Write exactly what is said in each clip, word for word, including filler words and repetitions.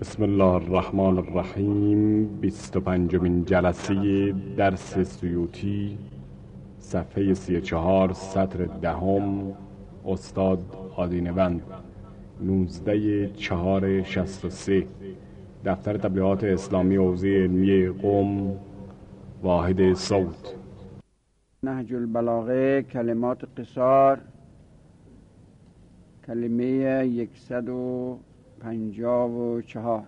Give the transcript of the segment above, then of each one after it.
بسم الله الرحمن الرحیم. بیست و پنجمین جلسه درس سیوطی، صفحه سی و چهار، سطر دهم، استاد آدینوند، نوزده چهار شصت و سه، دفتر تبلیغات اسلامی حوزه علمی قم، واحد صوت. نهج البلاغه، کلمات قصار، کلمه یکصد و پنجاه و چهار.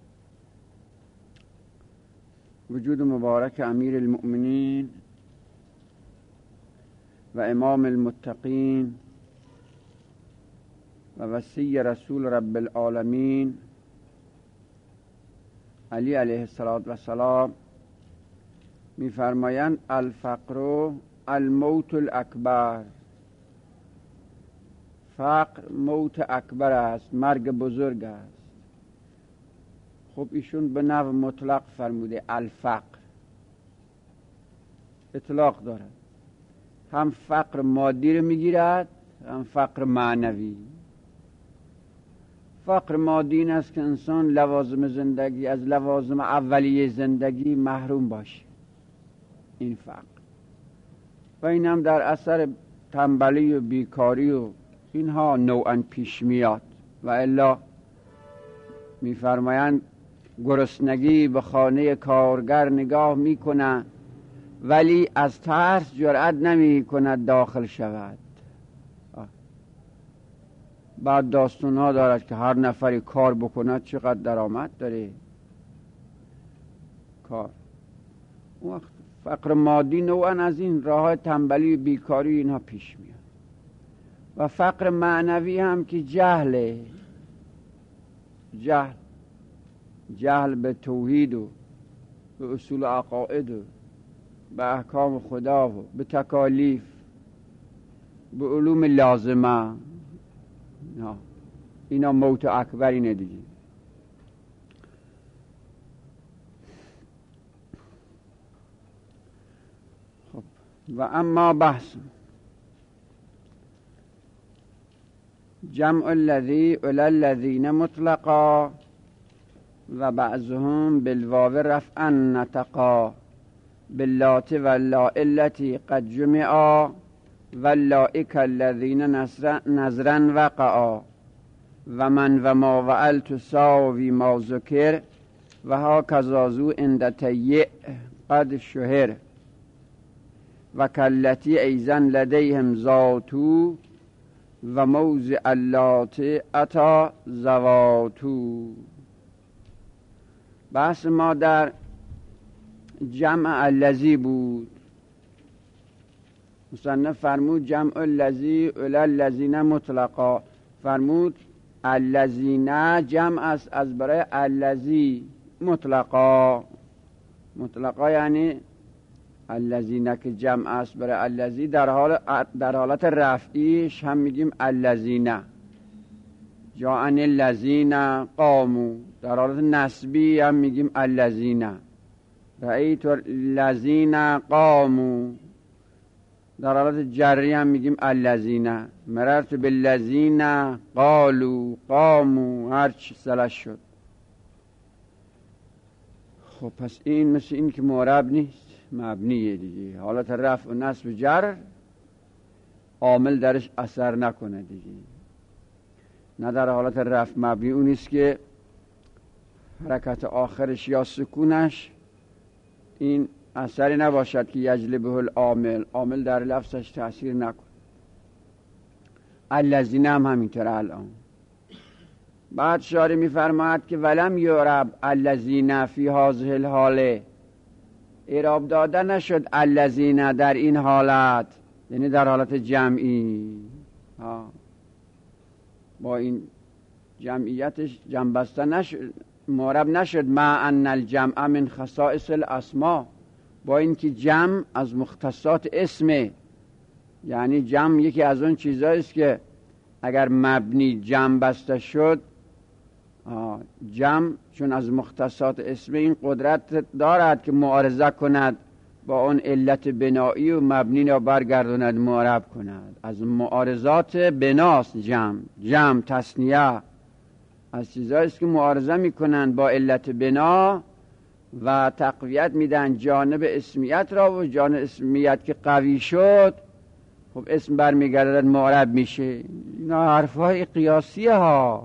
وجود مبارک امیر المؤمنین و امام المتقین و وصی رسول رب العالمین علی علیه السلام می‌فرمایند الفقر الموت الاکبر. فقر موت اکبر است، مرگ بزرگ است. خب ایشون به نحو مطلق فرموده الفقر، اطلاق دارد، هم فقر مادی رو میگیرد هم فقر معنوی. فقر مادی این است که انسان لوازم زندگی از لوازم اولیه زندگی محروم باشه، این فقر. و این هم در اثر تنبلی و بیکاری و اینها نوعا پیش میاد. و الا میفرمایند گرسنگی به خانه کارگر نگاه میکنه ولی از ترس جرأت نمی کند داخل شود. بعد داستان ها دارد که هر نفری کار بکند چقدر درآمد داره کار. وقت فقر مادی نوعا از این راه تنبلی و بیکاری اینها پیش میاد. و فقر معنوی هم که جهله، جهل جهل به توحید و به اصول عقاید و به احکام خدا و به تکالیف، به علوم لازمه. اینا موت اکبر اینه دیگه. خب و اما بحث جمع الذی الی الذین مطلقا و بعضهم بالواو رفعا نطقا باللات واللاء التي قد جمعا واللائک الذین نظرا وقعا و من و ما وعل تساوی ما ذکر و هاکذا ذو عند تیع قد شهر و کلتی ایزن لدیهم ذاتو و موضع اللات اتا زواتو. بحث ما در جمع الذی بود. مصنف فرمود جمع الذی الی الذین مطلقا، فرمود الذین جمع است از برای الذی مطلقا. مطلقا یعنی الذین که جمع است برای الذی، در حال در حالت رفعیش هم میگیم الذین. جاءن الذین قاموا، در حالت نسبی هم میگیم الذین. رأیت الذین قاموا، در حالت جری هم میگیم الذین. مررت بالذین قالوا قاموا، هر چی سلش شد. خب پس این مثل این که معرب نیست، مبنیه دیگه. حالت رفع و نصب و جر عامل درش اثر نکنه دیگه. نه در حالت رفع مبنی اونیست که حرکت آخرش یا سکونش این اثری نباشد که یجلبه العامل، عامل در لفظش تأثیر نکنه. الذین هم همینطور الان. بعد شارح میفرماید که ولم یعرب الذین فی هذه الحاله، اعراب داده نشد الذین در این حالت، یعنی در حالت جمعی. ها. با این جمعیتش جمع بسته نشد، معرب نشد مع ان الجمع من خصائص الاسماء، با اینکه جمع از مختصات اسمه. یعنی جمع یکی از اون چیزاییست که اگر مبنی جمع بسته شد، جمع چون از مختصات اسم این قدرت دارد که معارضه کند با اون علت بنایی و مبنی را برگرداند معرب کند. از معارضات بناست جمع. جمع تثنیه از چیزهایی است که معارضه میکنن با علت بنا و تقویت میدن جانب اسمیت را، و جانب اسمیت که قوی شد خب اسم برمیگردد معرب میشه. اینا حرفهای قیاسیه ها.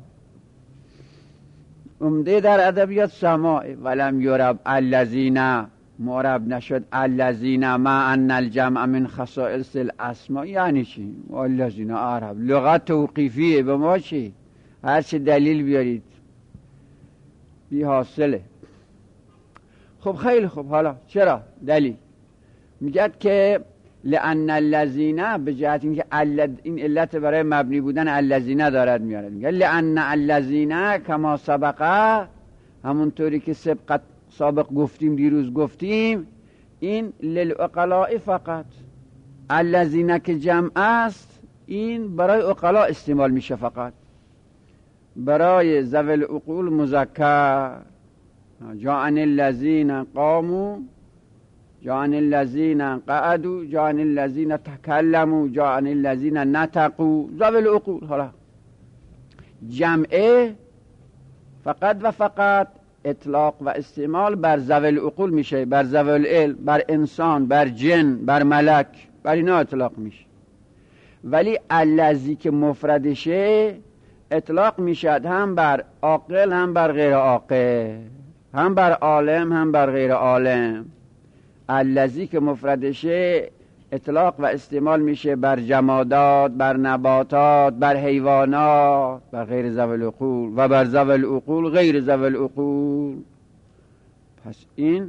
عمده در ادبیات سماع ولم یرب الذین، معرب نشد الذین مع ان الجمع من خصائص الاسماء. یعنی چی؟ الذین عرب لغت توقیفیه. به ما چی؟ هر چه دلیل بیارید بی حاصله. خب خیلی خب، حالا چرا دلیل؟ میگد که لأن الذین، به جهت اینکه این علت برای مبنی بودن الذین دارد میاره. میگه لأن الذین کما سبقه، همونطوری که سبقت سابق گفتیم، دیروز گفتیم، این للعقلاء فقط. الذین که جمع است این برای عقلا استعمال میشه فقط. برای ذوی العقول مذکر، جاءن الذین قاموا، جاءن الذین قعدوا، جاءن الذین تکلموا، جاءن الذین نطقوا، ذوی العقول. حالا جمعه فقط و فقط اطلاق و استعمال بر ذوی العقول میشه، بر ذوی العلم، بر انسان، بر جن، بر ملک، بر اینا اطلاق میشه. ولی الذی که مفردشه اطلاق میشد هم بر عاقل هم بر غیر عاقل، هم بر عالم هم بر غیر عالم. الذی که مفردشه اطلاق و استعمال میشه بر جمادات، بر نباتات، بر حیوانات، بر غیر ذوی العقول، و بر ذوی العقول غیر ذوی العقول. پس این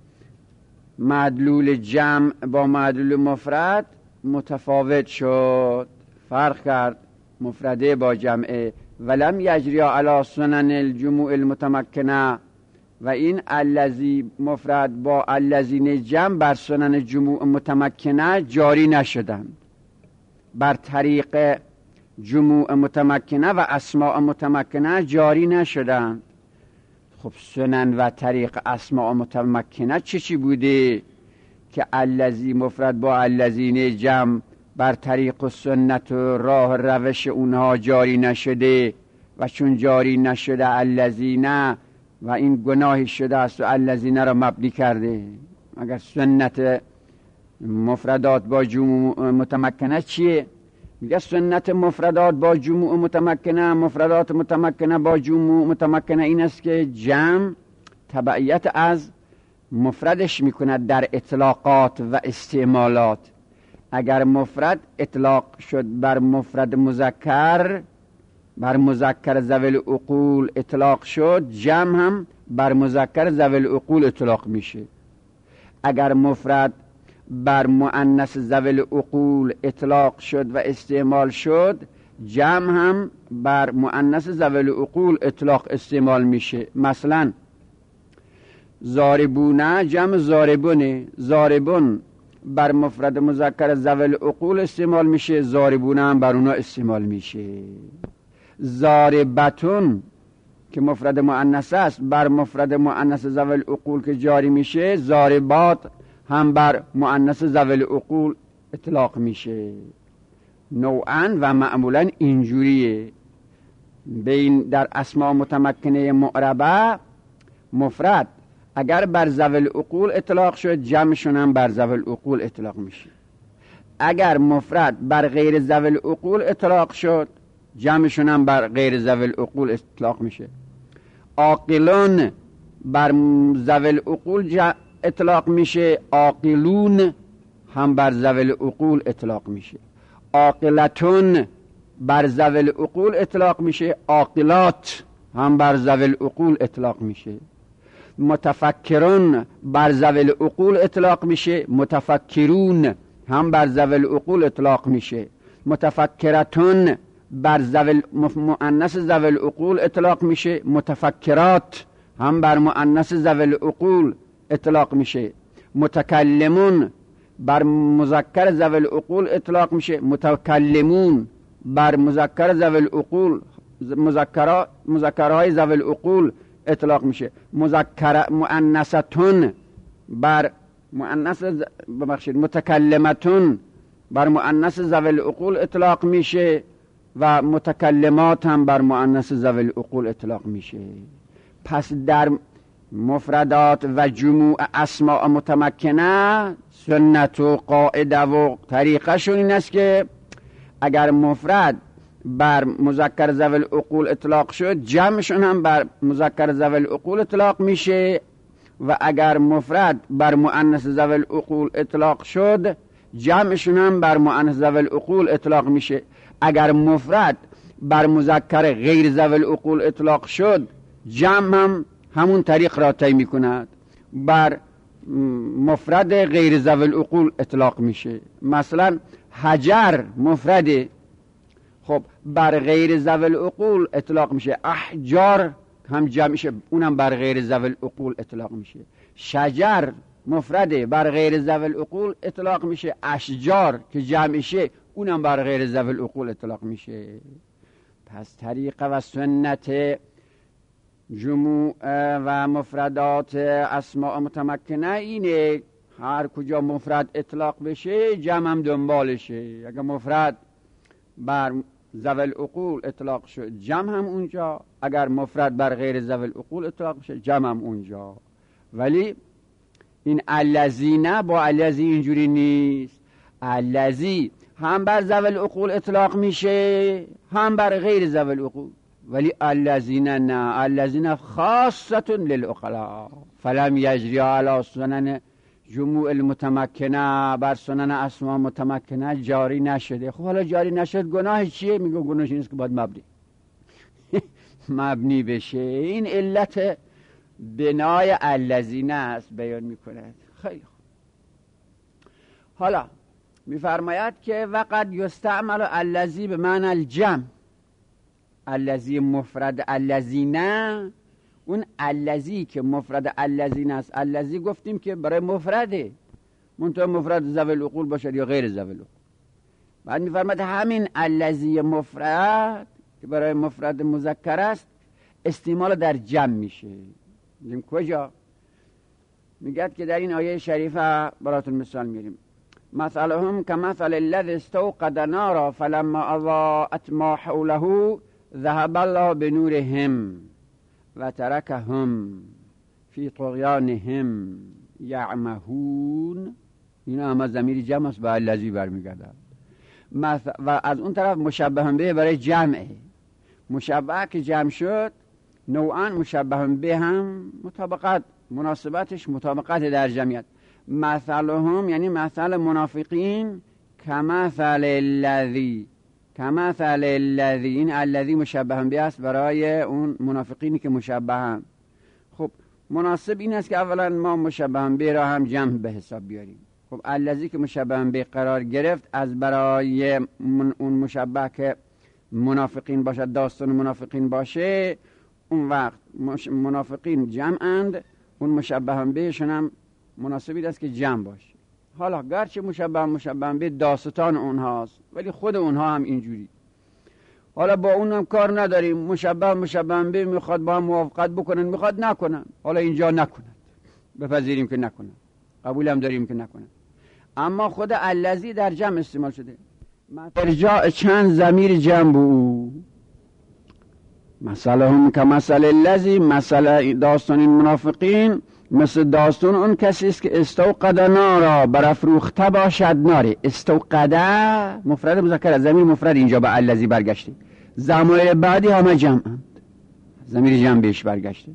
مدلول جمع با مدلول مفرد متفاوت شد، فرق کرد مفرده با جمعه. ولم یجری علی سنن الجموع المتمکنه، و این الذی مفرد با الذین جمع بر سنن جموع متمکنه جاری نشدند، بر طریق جموع متمکنه و اسماء متمکنه جاری نشدند. خب سنن و طریق اسماء متمکنه چه چی بوده که الذی مفرد با الذین جمع بر طریق و سنت و راه روش اونها جاری نشده؟ و چون جاری نشده الذین، و این گناهی شده است و الذین را مبنی کرده. اگر سنت مفردات با جموع متمکنه چیه؟ میگه سنت مفردات با جموع متمکنه، مفردات متمکنه با جموع متمکنه این است که جمع تبعیت از مفردش میکند در اطلاقات و استعمالات. اگر مفرد اطلاق شد بر مفرد مذکر، بر مذکر ذوی العقول اطلاق شد، جمع هم بر مذکر ذوی العقول اطلاق میشه. اگر مفرد بر مؤنث ذوی العقول اطلاق شد و استعمال شد، جمع هم بر مؤنث ذوی العقول اطلاق استعمال میشه. مثلا ضاربونه جمع ضاربونه، ضاربون بر مفرد مذکر ذوی العقول استعمال میشه، ضاربونه هم بر اونا استعمال میشه. ضاربتون که مفرد مؤنث است بر مفرد مؤنث ذوی العقول که جاری میشه، ضاربات هم بر مؤنث ذوی العقول اطلاق میشه. نوعا و معمولا اینجوریه. بین در اسماء متمکنه معربه مفرد اگر بر ذوی العقول اطلاق شد، جمعشون هم بر ذوی العقول اطلاق میشه. اگر مفرد بر غیر ذوی العقول اطلاق شد، جمعشون هم بر غیر ذوی العقول اطلاق میشه. عاقلون بر ذوی العقول اطلاق میشه، عاقلون هم بر ذوی العقول اطلاق میشه. عاقلتون بر ذوی العقول اطلاق میشه، عاقلات هم بر ذوی العقول اطلاق میشه. متفکرون بر ذوی العقول اطلاق میشه، متفکرون هم بر ذوی العقول اطلاق میشه. متفکرتون بر ذوی مؤنث ذوی العقول اطلاق میشه، متفکرات هم بر مؤنث ذوی العقول اطلاق میشه. متکلمون بر مذکر ذوی العقول اطلاق میشه، متکلمون بر مذکر ذوی العقول مذکرات مذکرهای ذوی العقول اطلاق میشه. مذکر مؤنثتون بر مؤنث ببخشید متکلمتون بر مؤنث ذوی العقول اطلاق میشه. و متکلمات هم بر مؤنث ذوی العقول اطلاق میشه. پس در مفردات و جموع اسماء متمکنه سنت و قاعده و طریقهشون این است که اگر مفرد بر مذکر ذوی العقول اطلاق شد جمعشون هم بر مذکر ذوی العقول اطلاق میشه و اگر مفرد بر مؤنث ذوی العقول اطلاق شد جمعشون هم بر مؤنث ذوی العقول اطلاق میشه. اگر مفرد بر مذکر غیر ذوی العقول اطلاق شد جمع هم همون طریق را طی میکند، بر مفرد غیر ذوی العقول اطلاق میشه. مثلا حجر مفرده، خب بر غیر ذوی العقول اطلاق میشه. احجار هم جمع میشه، اونم بر غیر ذوی العقول اطلاق میشه. شجر مفرده، بر غیر ذوی العقول اطلاق میشه. اشجار که جمع میشه اونم بر غیر ذوی العقول اطلاق میشه. پس طریقه و سنت جموع و مفردات اسماء متمکنه اینه، هر کجا مفرد اطلاق بشه جمع هم دنبالشه. اگر مفرد بر ذوی العقول اطلاق شد جمع هم اونجا، اگر مفرد بر غیر ذوی العقول اطلاق بشه جمع هم اونجا. ولی این الذین با الذی اینجوری نیست. الذی هم بر ذوی العقول اطلاق میشه هم بر غیر ذوی العقول، ولی الذین نه، الذین خاصة للعقلاء فلم یجری علی سنن جموع المتمکنه، بر سنن اسماء متمکنه جاری نشده. خب حالا جاری نشد گناه چیه؟ میگه گناهش این است که باید مبنی مبنی بشه. این علت بنای الذین است بیان میکند. خیلی خوب. حالا میفرماید که وقد یستعمل الذی به معنی الجمع. الذی مفرد الذین، اون الذی که مفرد الذین است، الذی گفتیم که برای مفرده، منتها مفرد ذوی العقول باشد یا غیر ذوی العقول. بعد میفرماید همین الذی مفرد که برای مفرد مذکر است استعمال در جمع میشه. میگیم کجا؟ میگه که در این آیه شریفه براتون مثال میاریم. مثلهم کمثل الذی استوقد نارا فلما اضاءت ما حوله ذهب الله بنورهم و ترکهم فی طغیانهم یعمهون. اینا همه ضمیر جمع است، به الذی برمیگردد. و از اون طرف مشبه به برای جمعه. مشبه که جمع شد نوعا مشبه به هم مطابقت مناسبتش مطابقت در جمعیت. مثلهم یعنی مثل منافقین کمثل الذی، کمثل الذی، این الذی مشبه به است برای اون منافقینی که مشبه هم. خب مناسب این است که اولا ما مشبه به را هم جمع به حساب بیاریم. خب الذی که مشبه به قرار گرفت از برای من اون مشبه که منافقین باشد، داستان منافقین باشه، اون وقت منافقین جمعند، اون مشبه بهشون هم مناسبی است که جمع باشه. حالا گرچه مشبه مشبه به داستان اونهاست ولی خود اونها هم اینجوری. حالا با اون هم کار نداریم، مشبه مشبه به میخواد با هم موافقت بکنن میخواد نکنن، حالا اینجا نکنن، بپذیریم که نکنن، قبول هم داریم که نکنن. اما خود الذی در جمع استعمال شده، ارجاع چند ضمیر جمع او. مثلهم کمثل الذی، مثل داستان این منافقین مثل داستان اون کسی است که استوقد نارا، برافروخته باشد ناره. استوقده مفرد مذکر، ضمیر مفرد اینجا به الذی برگشته، ضمایر بعدی همه جمعند، ضمیر جمع بهش برگشته.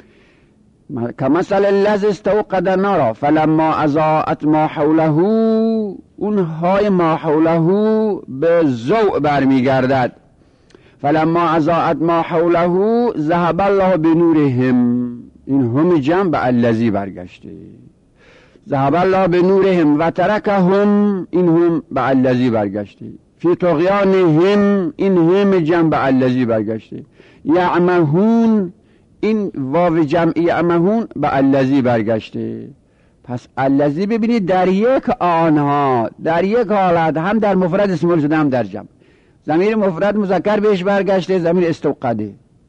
کمثل الذی استوقد نارا فلما اضاءت ما حوله، اون های ما حوله به ضوء برمیگردد. فلما اضاءت ما حوله ذهب الله بنورهم، این هم جمع به الذی برگشته. ذهب الله بنورهم و ترکهم، این هم به الذی برگشته. فی طغیانهم، این هم جمع به الذی برگشته. یعمهون، این واو جمعی یعمهون به الذی برگشته. پس الذی ببینید در یک آنها، در یک حالت هم در مفرد استعمال شده هم در جمع. ضمیر مفرد مذکر بهش برگشته، ضمیر استوقده.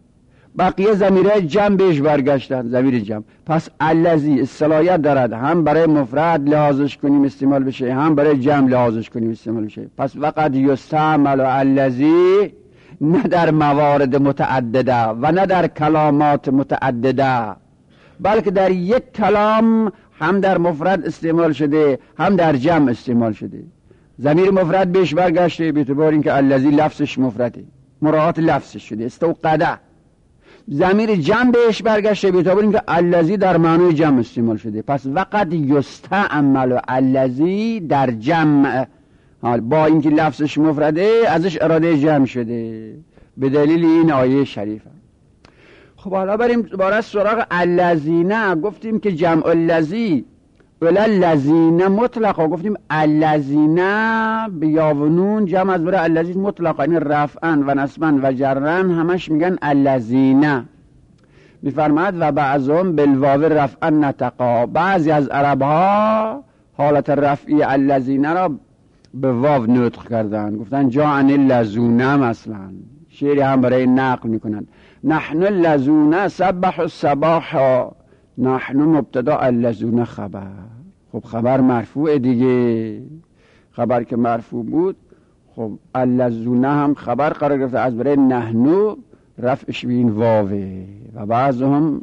بقیه ضمیرهای جمع بهش برگشتن، ضمیر جمع. پس الذی صلاحیت دارد هم برای مفرد لحاظش کنیم استعمال بشه، هم برای جمع لحاظش کنیم استعمال بشه. پس وقد یستعمل الذی نه در موارد متعدده و نه در کلامات متعدده، بلکه در یک کلام هم در مفرد استعمال شده هم در جمع استعمال شده. ضمیر مفرد بهش برگشته به اعتبار اینکه الذی لفظش مفرده، مراعات لفظش شده استوقده. ضمیر جمع بهش برگشته به اعتبار اینکه الذی در معنای جمع استعمال شده. پس وقد یستعمل الذی در جمع، با اینکه لفظش مفرده ازش اراده جمع شده به دلیل این آیه شریفه. خب حالا بریم دوباره سراغ الذین. گفتیم که جمع الذی ولا الذین مطلقا، گفتیم الذین بیاونون جمع از برای الذی مطلقا، یعنی رفعا و نصبا و جرن همش میگن الذین. میفرماد و بعضهم بالواو رفعا نطقا، بعضی از عرب ها حالت رفعی الذین را به واو نطق کردن، گفتن جاءن اللذون. مثلا شعری هم برای نقل میکنن نحن اللذون سبح الصباح، نحن مبتدا اللذون خبر. خب خبر مرفوع دیگه، خبر که مرفوع بود خب اللذون هم خبر قرار گرفته، از برای نحنو رفعش به این واوه و بعضهم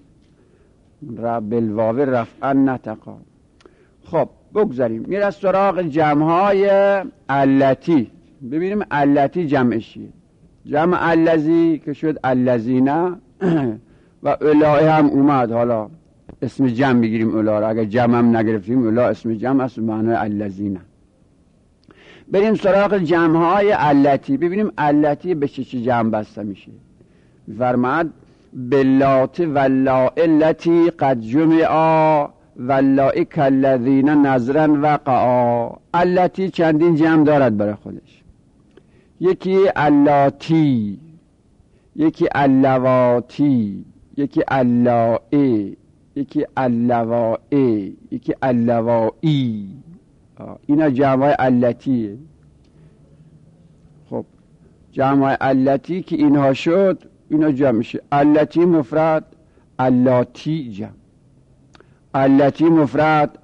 بالواو رفعا نطقا. خب بگذاریم میره سراغ جمعهای التی. ببینیم التی جمعش چیه. جمع الذی که شد الذین و اولای هم اومد، حالا اسم جمع میگیریم اولا را، اگر جمع هم نگرفتیم اولا اسم جمع است معنای الذین. بریم سراغ جمعهای التی ببینیم التی به چه چه جمع بسته میشه. فرماد باللات واللاء التی قد جمعا واللاء کالذین نظرا وقعا. التی چندین جمع دارد برای خودش، یکی اللاتی، یکی اللواتی، یکی اللائه، یکی اللوائه، یکی اللوائی. اینا جمع التیه. خب جمع التی که اینها شد اینا جمع میشه التی مفرد، اللاتی جمع، التی مفرد،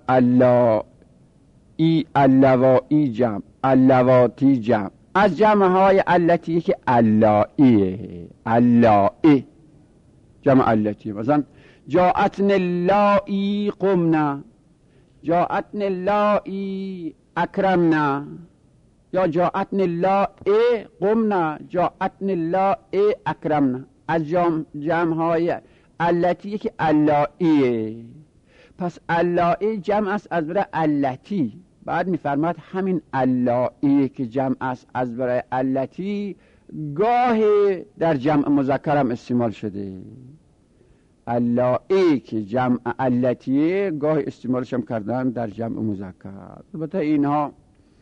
اللایی، اللوائی جمع، اللواتی جمع. از جمع های التی که اللائیه، اللائه جمع التی. مثلا جاءتن اللایی قمنا، جاءتن اللایی اکرمنا، یا جاءتن اللایی قمنا، جاءتن اللایی اکرمنا. از جمع, جمع های التی که اللائیه. پس اللایی جمع است از برای التی. بعد میفرماد همین اللایی که جمع است از برای التی گاهی در جمع مذکر هم استعمال شده. اللایی که جمع التیه گاهی استعمالش هم کردن در جمع مذکر. البته اینها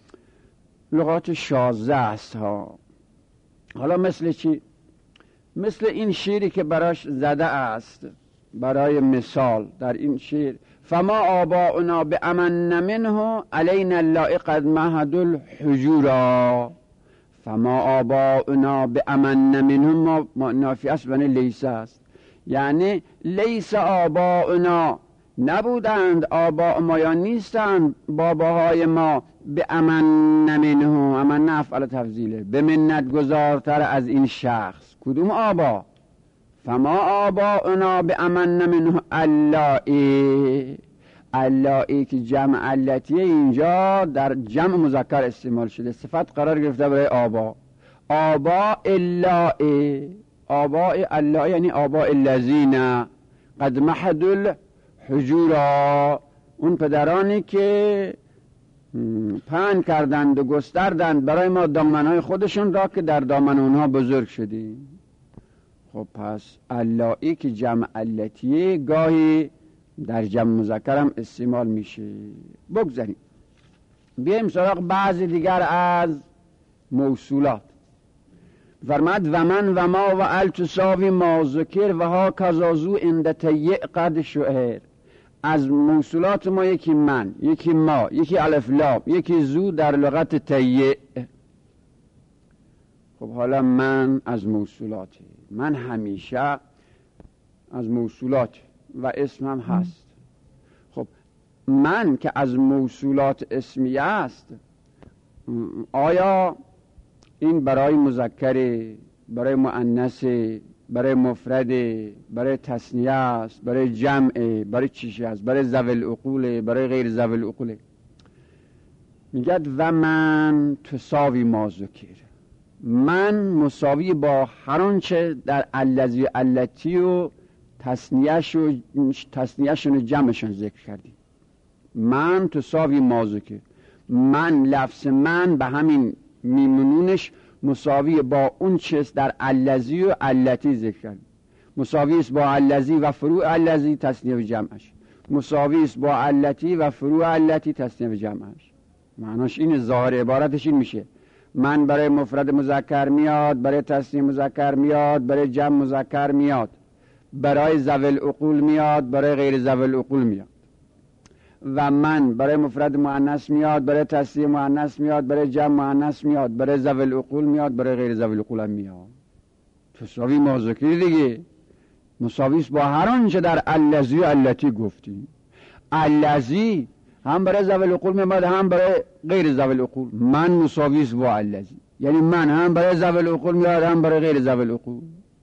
لغات شاذه است ها. حالا مثل چی؟ مثل این شعری که براش زده است. برای مثال در این شعر فما آباؤنا بأمن منه علینا اللائق قد مهد الحجورا. فما آباؤنا بأمن منه ما نافی است بنی لیس است، یعنی لیس آباؤنا نبودند آباء ما یا نیستند باباهای ما بأمن منه. امن افعل تفضیله، به منت گذارتر از این شخص. کدوم آبا؟ فما آباؤنا بأمن منه اللائي. اللائي که جمع التیه اینجا در جمع مذکر استعمال شده، صفت قرار گرفته برای آبا. آبا اللائي، آبا اللائي یعنی آبا الذین قد محدوا الحجورا، اون پدرانی که پهن کردند و گستردند برای ما دامنهای خودشون را که در دامن اونها بزرگ شدیم. خب پس اللائي که جمع التیه گاهی در جمع مذکر هم استعمال میشه. بگذاریم بیایم سراغ بعضی دیگر از موصولات. فرماد و من و ما و ال تساوی ما ذکر و ها کزازو اند تیع قد شعر. از موصولات ما یکی من، یکی ما، یکی الف لام، یکی زو در لغت تیع. خب حالا من از موصولاتی، من همیشه از موصولات و اسم هم هست. خب من که از موصولات اسمیه است، آیا این برای مذکره، برای مؤنثه، برای مفرده، برای تثنیه است، برای جمعه، برای چیشی است، برای ذوی العقوله، برای غیر ذوی العقوله؟ میگد و من تساوی ما ذکر، من مساوی با هر آنچه در الذی التی و تثنیه‌شون تثنیه‌شون و جمعشون ذکر کردیم. من تساوی ما ذکر، من لفظ من به همین میمونونش مساوی با اون چیز در الذی و التی ذکر کردیم. مساوی است با الذی و فروع الذی تثنیه و جمعش، مساوی است با التی و فروع التی تثنیه و جمعش. معناش این، ظاهر عبارتش این میشه: من برای مفرد مذکر میاد، برای تثنیه مذکر میاد، برای جمع مذکر میاد، برای ذوی العقول میاد، برای غیر ذوی العقول میاد. و من برای مفرد مؤنث میاد، برای تثنیه مؤنث میاد، برای جمع مؤنث میاد، برای ذوی العقول میاد، برای غیر ذوی العقول هم میاد. تساوی ما ذکر دیگه، مساوی است با هر آنچه در الذی و التی گفتیم. الذی هم برای ذوی العقول میاد، هم برای غیر ذوی العقول. من مساوی است با الذی، یعنی من هم برای ذوی العقول میاد، هم برای غیر ذوی العقول.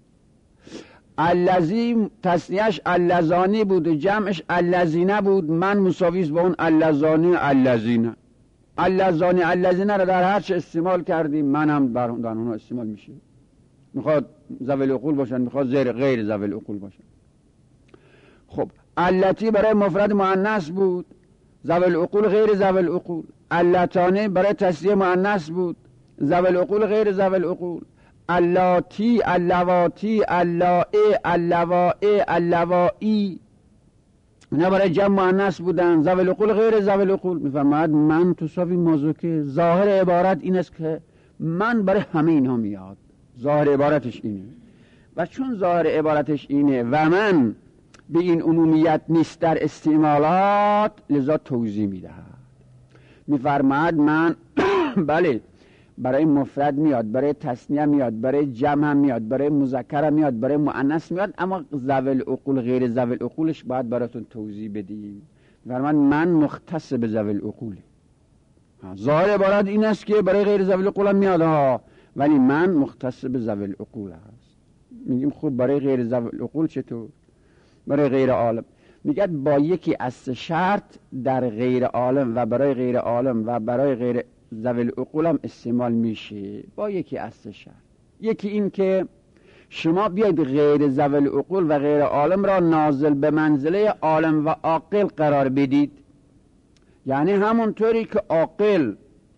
الذی تثنیهش اللذانی بود و جمعش اللذینه بود، من مساوی است با اون اللذانی و اللذینه. اللذانی اللذینه رو در هر چه استعمال کردیم، من هم بر اون استعمال میشه. میخواد ذوی العقول باشن، میخواد غیر ذوی العقول باشن. خب التی برای مفرد مؤنث بود، ذوی العقول غیر ذوی العقول. اللتانی برای تثنیه مؤنث بود، ذوی العقول غیر ذوی العقول. اللاتی، اللواتی، اللائے، اللوائے، اللوائی، اینا برای جمع مؤنث بودن، ذوی العقول غیر ذوی العقول. میفرماید من تساوی ما ذکر، ظاهر عبارت این است که من برای همه اینها میاد. ظاهر عبارتش اینه. و چون ظاهر عبارتش اینه و من به این عمومیت نیست در استعمالات، لذا توضیح میدهد. میفرماید من بله برای مفرد میاد، برای تثنیه میاد، برای جمع میاد، برای مذکر میاد، برای مؤنث میاد، اما ذوی العقول غیر ذوی العقولش باید براتون توضیح بدیم. میفرماید من مختص به ذوی العقول. ظاهر عبارت این است که برای غیر ذوی العقول هم میاد ها، ولی من مختص به ذوی العقول هست. میگیم خب برای غیر ذوی العقول چطور؟ برای غیر عالم میگه با یکی از شرط در غیر عالم و برای غیر عالم و برای غیر ذوی العقول هم استعمال میشه. با یکی از شرط، یکی این که شما بیاید غیر ذوی العقول و غیر عالم را نازل به منزله عالم و عاقل قرار بدید. یعنی همونطوری که عاقل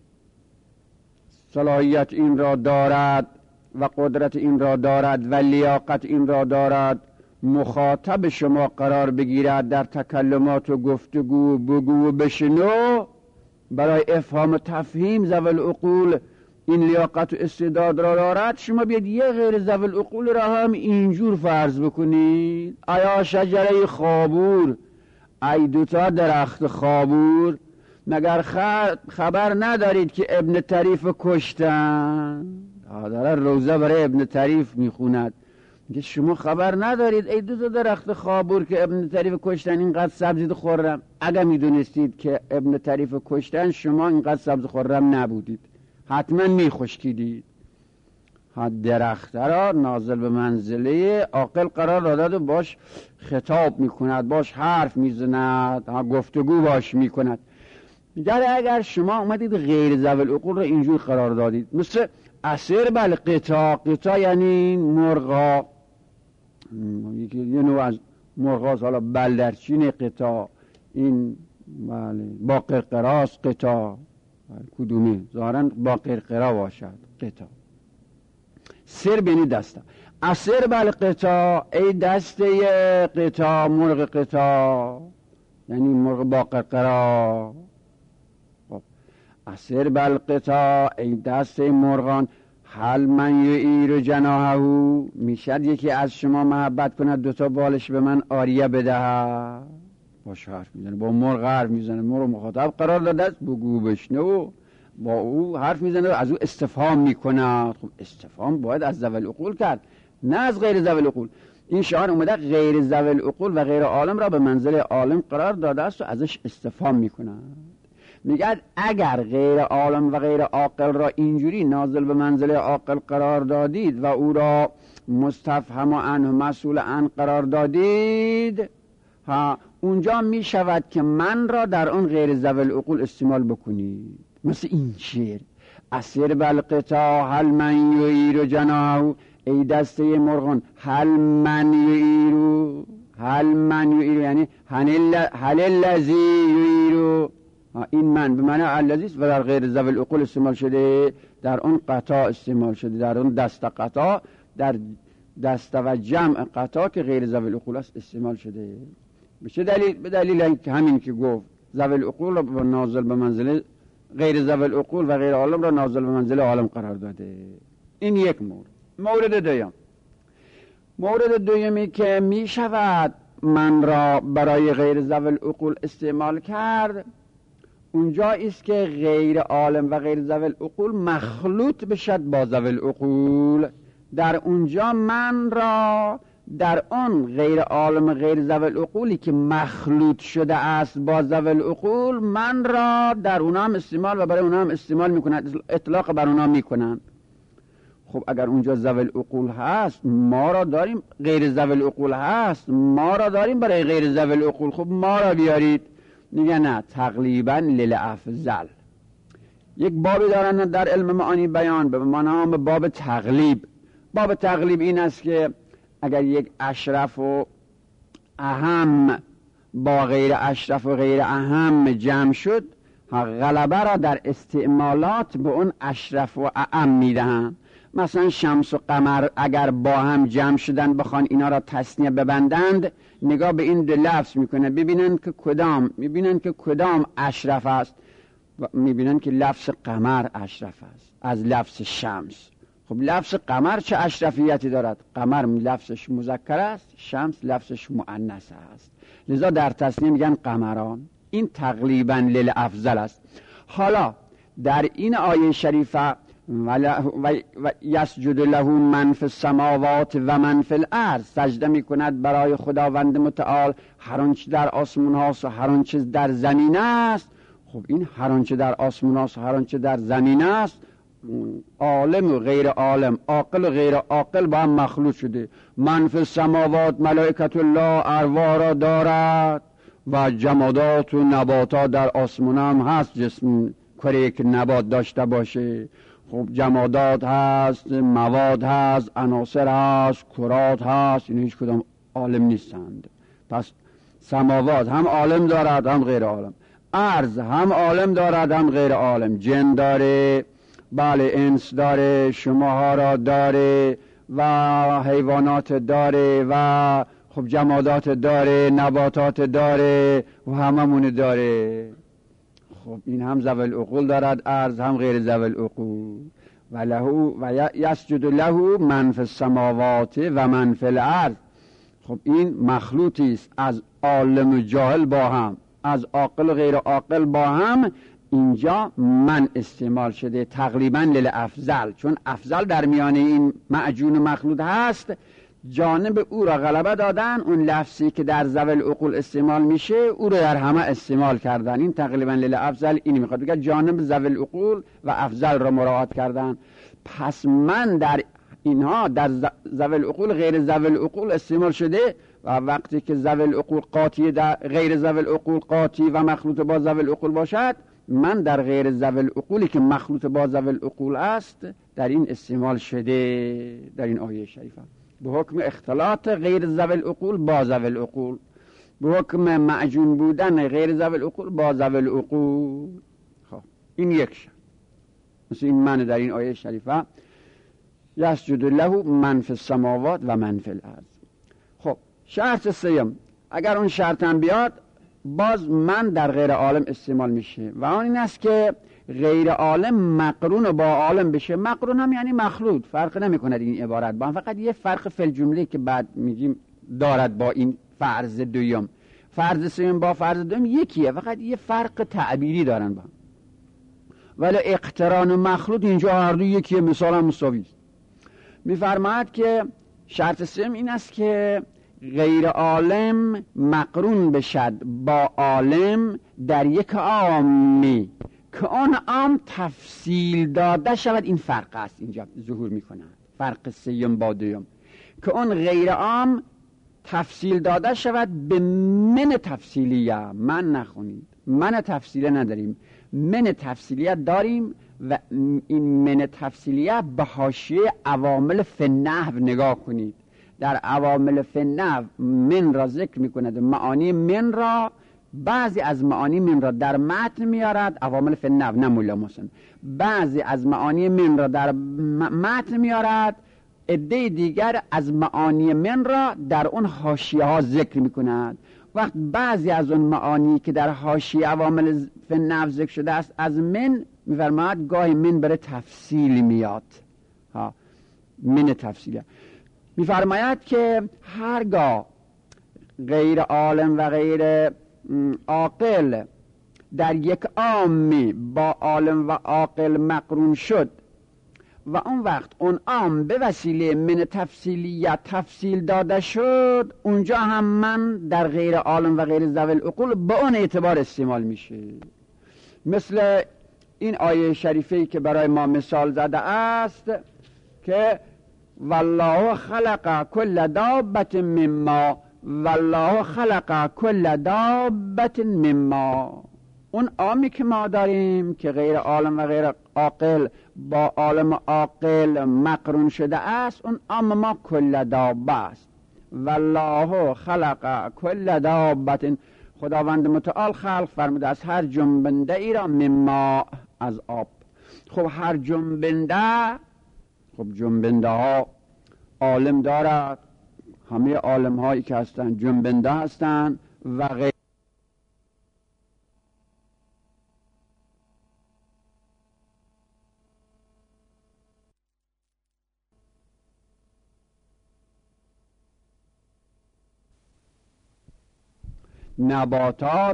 صلاحیت این را دارد و قدرت این را دارد و لیاقت این را دارد مخاطب شما قرار بگیرد در تکلمات و گفتگو بگو و بشنو، برای افهام و تفهیم ذوی العقول این لیاقت و استعداد را دارد، شما بیاد یه غیر ذوی العقول را هم اینجور فرض بکنید. آیا شجره خابور، ای دوتا درخت خابور، مگر خبر ندارید که ابن طریف کشتن؟ داره روزه برای ابن طریف میخوند، میگه شما خبر ندارید ای دو تا درخت خابور که ابن طریف کشتن اینقدر سبزی خورم؟ اگر میدونستید که ابن طریف کشتن، شما اینقدر سبز خورم نبودید، حتما میخشکیدید. درخت را نازل به منزله عاقل قرار داد و باش خطاب میکند، باش حرف میزند، گفتگو باش میکند. در اگر شما اومدید غیر ذوی العقول را اینجور قرار دادید، مثل اسیر بل قطا، قطا یعنی مرغا، یه نوع از مرغا، حالا بلدرچین قطا، این بله با قرقراست قطا، کدومی ظاهرا با قرقرا باشد قطا. سر بینی دسته، اسیر بل قطا، ای دسته قطا، مرغ قطا یعنی مرغ با قرقرا. اسیر بل قطا، ای دسته مرغان، هل من یعیر جناحه، میشد یکی از شما محبت کند دوتا بالش به من آریه بدهد. باش حرف میزنه، با مرغ حرف میزنه، مرغ مخاطب قرار داده است، بگو بشنو، با او حرف میزنه، از او استفهام میکنه. خب استفهام باید از ذوی العقول کرد، نه از غیر ذوی العقول. این شاعر اومده غیر ذوی العقول و غیر عالم را به منزله عالم قرار داده است و ازش استفهام میکند. میگه اگر غیر عالم و غیر عاقل را اینجوری نازل به منزله عاقل قرار دادید و او را مستفهم و عنه مسئول عن قرار دادید، ها اونجا میشود که من را در اون غیر ذوی العقول استعمال بکنید. مثل این شعر: اسیر بالقطاع هل من یعیر جناحه، ای دسته مرغان هل من یعیر، هل من یعیر یعنی هل الذی یعیر. این من به معنی الذی است و در غیر ذوی العقول استعمال شده، در اون قطاع استعمال شده، در اون دست قطاع، در دست و جمع قطاع که غیر ذوی العقول است استعمال شده. به چه دلیل؟ به دلیل همین که گفت ذوی العقول را نازل به منزله غیر ذوی العقول و غیر عالم را نازل به منزله عالم قرار داده. این یک مورد. مورد دوم، مورد دومی که می شود من را برای غیر ذوی العقول استعمال کرد، اونجا است که غیر عالم و غیر ذوی العقول مخلوط بشد با ذوی العقول. در اونجا من را در اون غیر عالم و غیر ذوی العقولی که مخلوط شده است با ذوی العقول، من را در اونها هم استعمال و برای اونها هم استعمال میکنند، اطلاق بر اونها میکنند. خب اگر اونجا ذوی العقول هست ما را داریم، غیر ذوی العقول هست ما را داریم برای غیر ذوی العقول، خب ما را بیارید. میگه نه، تقلیبا للافضل. یک بابی دارن در علم معانی بیان به نام باب تقلیب. باب تقلیب این است که اگر یک اشرف و اهم با غیر اشرف و غیر اهم جمع شد، غلبه را در استعمالات به اون اشرف و اهم میدهن. مثلا شمس و قمر اگر با هم جمع شدن بخوان اینا را تثنیه ببندند، نگاه به این دو لفظ میکنه ببینن که کدام میبینن که کدام اشرف است، میبینن که لفظ قمر اشرف است از لفظ شمس. خب لفظ قمر چه اشرفیتی دارد؟ قمر لفظش مذکر است، شمس لفظش مؤنث است، لذا در تثنیه میگن قمران. این تقریبا للافضل است. حالا در این آیه شریفه و یسجد له من فی السماوات و من فی الارض، سجده میکند برای خداوند متعال هر آنچه در آسمان هاست و هر آنچه در زمین است. خب این هر آنچه در آسمان هاست و هر آنچه در زمین است، عالم و غیر عالم، عاقل و غیر عاقل با هم مخلوط شده. من فی السماوات ملائکت الله ارواح را دارد و جمادات و نباتات در آسمان هم هست، جسم کاری که نبات داشته باشه. خب جمادات هست، مواد هست، عناصر هست، کرات هست، این هیچ کدام عالم نیستند. پس سماوات هم عالم دارد هم غیر عالم، ارض هم عالم دارد هم غیر عالم، جن داره، بله انس داره، شماها را داره و حیوانات داره و خب جمادات داره، نباتات داره و هممون داره. خب این هم ذوی العقول دارد، ارض هم غیر ذوی العقول. و له و یسجد له من فی السماوات و من فی الارض. خب این مخلوطی است از عالم و جاهل با هم، از عاقل و غیر عاقل با هم. اینجا من استعمال شده تقریبا للافضل، چون افضل در میان این معجون مخلوط هست، جانب او را غلبه دادن. اون لفظی که در ذوی العقول استعمال میشه او را در همه استعمال کردن. این تقریبا للافضل این میخواد بگه جانب ذوی العقول و افضل را مراعات کردن. پس من در اینها در ذوی العقول غیر ذوی العقول استعمال شده و وقتی که ذوی العقول قاطی در غیر ذوی العقول قاطی و مخلوط با ذوی العقول باشد، من در غیر ذوی العقولی که مخلوط با ذوی العقول است در این استعمال شده در این آیه شریفه، به حکم اختلاط غیر ذوی العقول با ذوی العقول، به حکم معجون بودن غیر ذوی العقول با ذوی العقول. خب این یک شد. مثل این معنی در این آیه شریفه یسجد له من فی السماوات و من فی الارض. خب شرط سیم، اگر اون شرط هم بیاد باز من در غیر عالم استعمال میشه و آن این است که غیر عالم مقرون با عالم بشه. مقرون هم یعنی مخلوط، فرق نمی کند این عبارت با هم، فقط یه فرق فی الجمله که بعد میگیم دارد با این فرض دویم. فرض سیم با فرض دویم یکیه، فقط یه فرق تعبیری دارن با هم، ولی اقتران و مخلوط اینجا هر دو یکیه، مثال هم مساوی است. میفرماید که شرط سوم این است که غیر عالم مقرون بشد با عالم در یک عامی که آن عام تفصیل داده شود. این فرق است اینجا ظهور می کند، فرق سیم با دوم، که اون غیر عام تفصیل داده شود به من تفصیلیه. من نخونید، من تفصیلیه نداریم، من تفصیلیه داریم و این من تفصیلیه به حاشیه عوامل فنحو نگاه کنید. در عوامل فنحو من را ذکر می کند، معانی من را، بعضی از معانی من را در متن میارد، عوامل فنحو نه مولا محسن، بعضی از معانی من را در متن میارد، عده دیگر از معانی من را در اون حاشیه ها ذکر می کند. وقت بعضی از اون معانی که در حاشیه عوامل فنحو ذکر شده است از من میفرماید گاهی من برای تفصیل میاد. ها من تفصیل میفرماید که هرگاه غیر عالم و غیر عاقل در یک عامی با عالم و عاقل مقرون شد و اون وقت اون عام به وسیله من تفصیلیت تفصیل داده شد، اونجا هم من در غیر عالم و غیر ذوی العقول به اون اعتبار استعمال میشه. مثل این آیه شریفه‌ای که برای ما مثال زده است که والله خلق کل دابت مما، والله خلق کل دابت مما. اون عامی که ما داریم که غیر عالم و غیر عاقل با عالم عاقل مقرون شده است، اون عام ما کل دابه است. والله خلق کل دابت، خداوند متعال خلق فرموده از هر جنبنده ای را مما، از آب. خب هر جنبنده، خب جنبنده ها عالم دارد، همه عالم هایی که هستند جنبنده هستند و غیر نباتات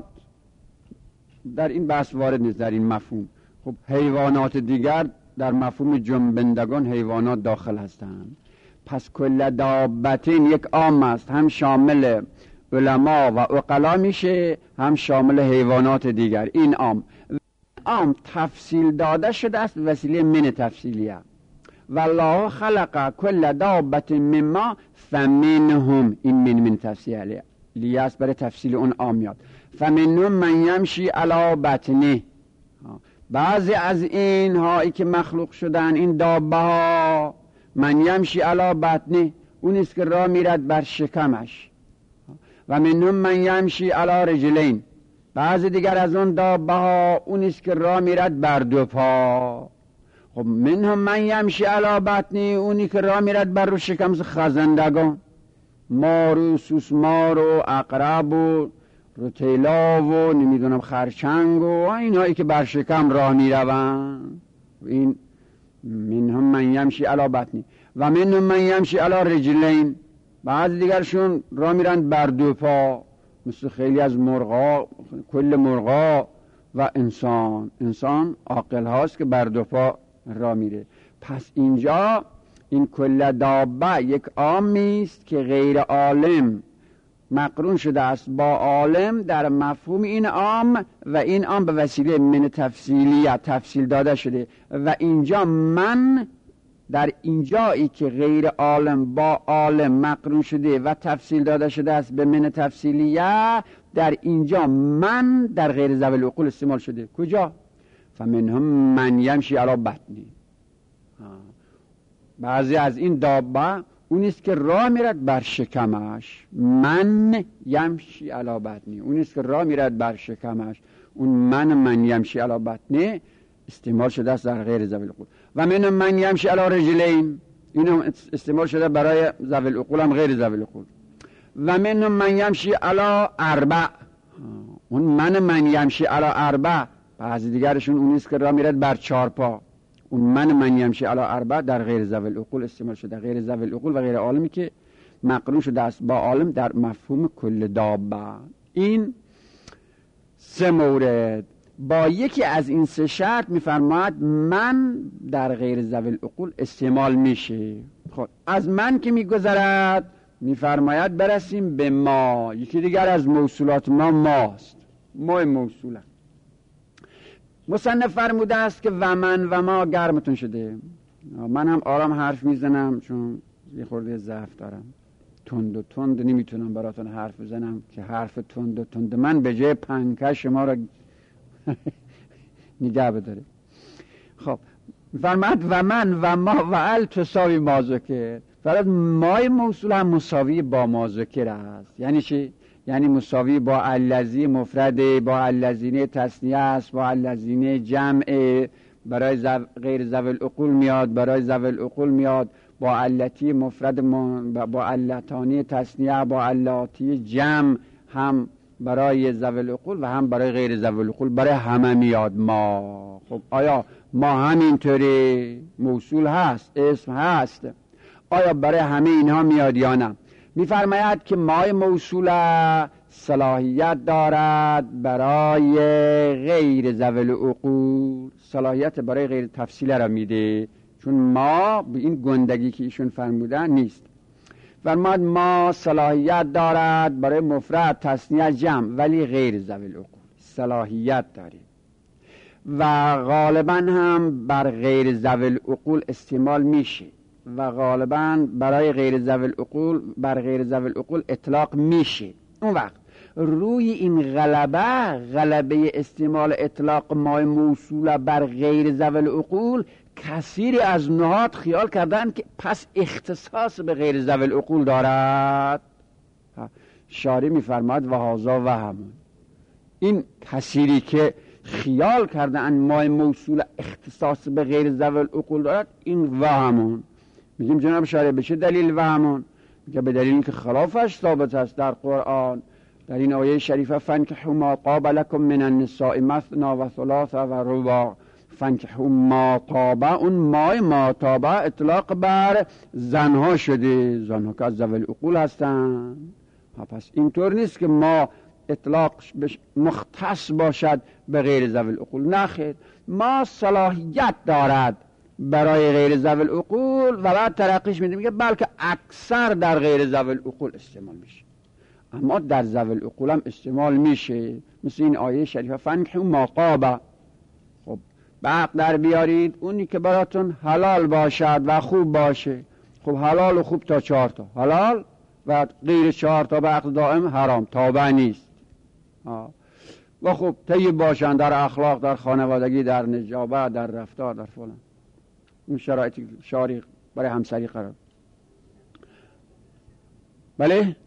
در این بحث وارد نیست، در این مفهوم. خب حیوانات دیگر در مفهوم جنبندگان حیوانات داخل هستند. پس کل دابتین یک عام است، هم شامل علما و عقلا میشه، هم شامل حیوانات دیگر. این عام عام تفصیل داده شده است وسیله من تفصیلیه. والله خلق کل دابت مما فمنهم، این من من تفصیلیه لیاس برای تفصیل اون عام میاد. فمنهم من یمشی علی بطنه، بعضی از این هایی که مخلوق شدن این دابه ها، من یمشی علی بطنه اونیست که راه میرد بر شکمش. و منهم من یمشی علی رجلین، بعضی دیگر از اون دابه ها اونیست که راه میرد بر دو پا. خب منهم من یمشی علی بطنه، اونی که راه میرد بر رو شکم خزندگان، مار و سوسمار و عقرب و روتیلا و نمیدونم خرچنگ و اینهایی که بر شکم راه میروند. این منهم من یمشی علی بطنی. و منهم من یمشی علی رجلین، بعض دیگرشون راه میرند بر دو پا، مثل خیلی از مرغا، کل مرغا و انسان. انسان عاقل هاست که بر دو پا راه میره. پس اینجا این کل دابه یک عامی است که غیر عالم مقرون شده است با عالم در مفهوم این عام، و این عام به وسیله من تفصیلیت تفصیل داده شده. و اینجا من در اینجایی که غیر عالم با عالم مقرون شده و تفصیل داده شده است به من تفصیلیه، در اینجا من در غیر ذوی العقول استعمال شده. کجا؟ فمنهم من یمشی علی بطنی، بعضی از این دابه اونیست که راه میرد بر شکمش. من یمشی علی بطنی، اونیست که راه میرد بر شکمش. اون من من یمشی علی بطنی استعمال شده است در غیر ذوی العقول. و من من یمشی علی رجلین، اینم استعمال شده برای ذوی العقول هم غیر ذوی العقول. و من من یمشی علی اربع، اون من من یمشی علی اربع، بعضی دیگرشون اونیست که راه میرد بر چهار پا. اون من من یمشی علی اربع در غیر ذوی العقول استعمال شده. غیر ذوی العقول و غیر عالمی که مقرون شده است با عالم در مفهوم کل دابه. این سه مورد. با یکی از این سه شرط میفرماید من در غیر ذوی العقول استعمال میشه. خب از من که میگذرد میفرماید برسیم به ما. یکی دیگر از موصولات ما ماست، ما موصوله. مصنف فرموده است که و من و ما گرمتون شده. من هم آرام حرف میزنم چون یه خورده ضعف دارم، تند و تند نمیتونم براتون حرف بزنم که حرف تند و تند من به جای پنکه شما را نگه بداره. خب فرماد و من و ما و ال تساوی ما ذکر. فرماد مای موصول هم مساوی با ما ذکر است. یعنی چی؟ یعنی مساوی با الذی مفرد، با الذین تثنیه است، با الذین جمع، برای زو... غیر ذوی العقول میاد، برای ذوی العقول میاد، با التی مفرد من... با اللتانی تثنیه، با اللاتی جمع، هم برای ذوی العقول و هم برای غیر ذوی العقول، برای همه میاد ما. خب آیا ما همینطوری موصول هست، اسم هست، آیا برای همه اینها میاد یا نه؟ میفرماید که مای موصول صلاحیت دارد برای غیر ذوی العقول، صلاحیت برای غیر تفصیل را میده، چون ما به این گندگی که ایشون فرمودن نیست. فرماد ما صلاحیت دارد برای مفرد، تثنیه، جمع، ولی غیر ذوی العقول صلاحیت داره و غالبا هم بر غیر ذوی العقول استعمال میشه و غالبا برای غیر ذوی العقول بر غیر ذوی العقول اطلاق میشه. اون وقت روی این غلبه غلبه استعمال اطلاق مای موصول بر غیر ذوی العقول کثیری از نهاد خیال کردن که پس اختصاص به غیر ذوی العقول دارد. شارح میفرماد و هذا وهم. این کثیری که خیال کردن مای موصول اختصاص به غیر ذوی العقول دارد، این وهمون. میگیم جناب شارح به چه دلیل وهمون؟ میگه به دلیل که خلافش ثابت است در قرآن، در این آیه شریفه فانکحوا ما طاب لکم من النساء مثنی و ثلاث و رباع. فانکحوا ما طاب، اون مای ما طاب اطلاق بر زنها شده، زنها که از ذوی العقول هستن. پس اینطور نیست که ما اطلاق مختص باشد به غیر ذوی العقول، نه خیر، ما صلاحیت دارد برای غیر ذوی العقول و بعد ترقیش میده میگه بلکه اکثر در غیر ذوی العقول استعمال میشه، اما در ذوی العقول هم استعمال میشه، مثل این آیه شریفه فانکحوا ما طاب. خب بعد در بیارید اونی که براتون حلال باشد و خوب باشه. خب حلال و خوب تا چهار تا، حلال و غیر چهار تا به عقد دائم حرام، تابع نیست. آه. و خب طیب باشن در اخلاق، در خانوادگی، در نجابه، در رفتار، در فلان. این شرایطی شارع برای همسری قرار. بله؟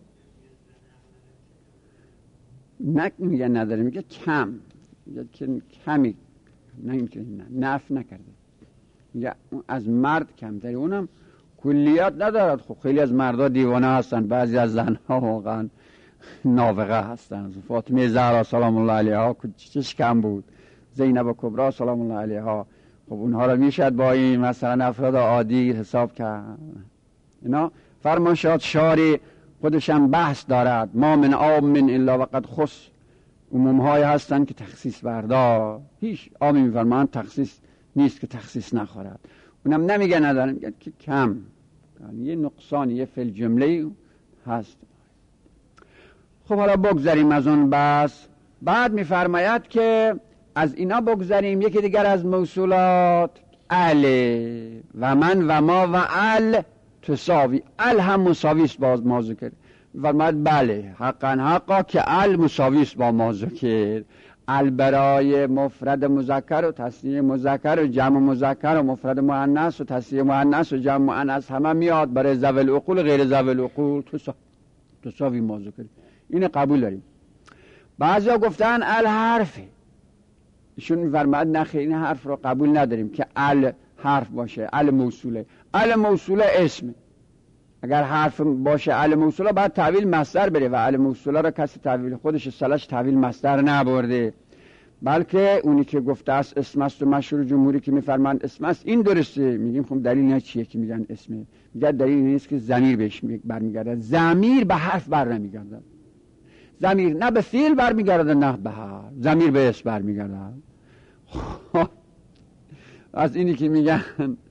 نه میگه نداره، میگه کم، میگه که کمی، نه اینکه نه نف نکرده، میگه از مرد کم داره، اونم کلیات ندارد. خب خیلی از مردها دیوانه هستن، بعضی از زنها واقعا نابغه هستن. فاطمه زهرا سلام الله علیها چش کم بود، زینب کبرا سلام الله علیها. خب اونها رو میشد با این مثلا افراد عادی حساب کرد. اینا فرماشات شاری خودشم بحث دارد، ما من عام من الا وقد خص. عموم های هستن که تخصیص بردار، هیچ عامی میفرمان تخصیص نیست که تخصیص نخورد. اونم نمیگه ندارن، میگه که کم، یعنی یه نقصانی یه فی الجمله هست. خب حالا بگذاریم از اون بس. بعد میفرماید که از اینا بگذاریم یکی دیگر از موصولات ال و من و ما و ال تساوی. ال هم مساوی است با ما ذکر. فرماید بله حقا حقا که ال مساوی است با ما ذکر. ال برای مفرد مذکر و تثنیه مذکر و جمع مذکر و مفرد مؤنث و تثنیه مؤنث و جمع مؤنث همه میاد، برای ذوی العقول غیر ذوی العقول تساوی ما ذکر. اینه قبول داریم. بعضیا گفتن ال حرفه، ایشون میفرماید نه خیر، این حرف رو قبول نداریم که ال حرف باشه، ال موصوله. ال موصوله اسم، اگر حرف باشه ال موصوله بعد تعویل مصدر بره و ال موصوله رو کسی تعویل خودش اصطلاحش تعویل مصدر نبرده، بلکه اونی که گفته است اسم است و مشهور جمهوری که میفرمایند اسم است این درسته. میگیم خب دلیل نه چیه که میگن اسمه؟ میگن دلیل نیست که ضمیر بهش برمیگرده. ضمیر به حرف بر نمیگرده، ضمیر نه به فعل برمیگرده نه به حرف، ضمیر به اسم برمیگرده. از اینی که میگن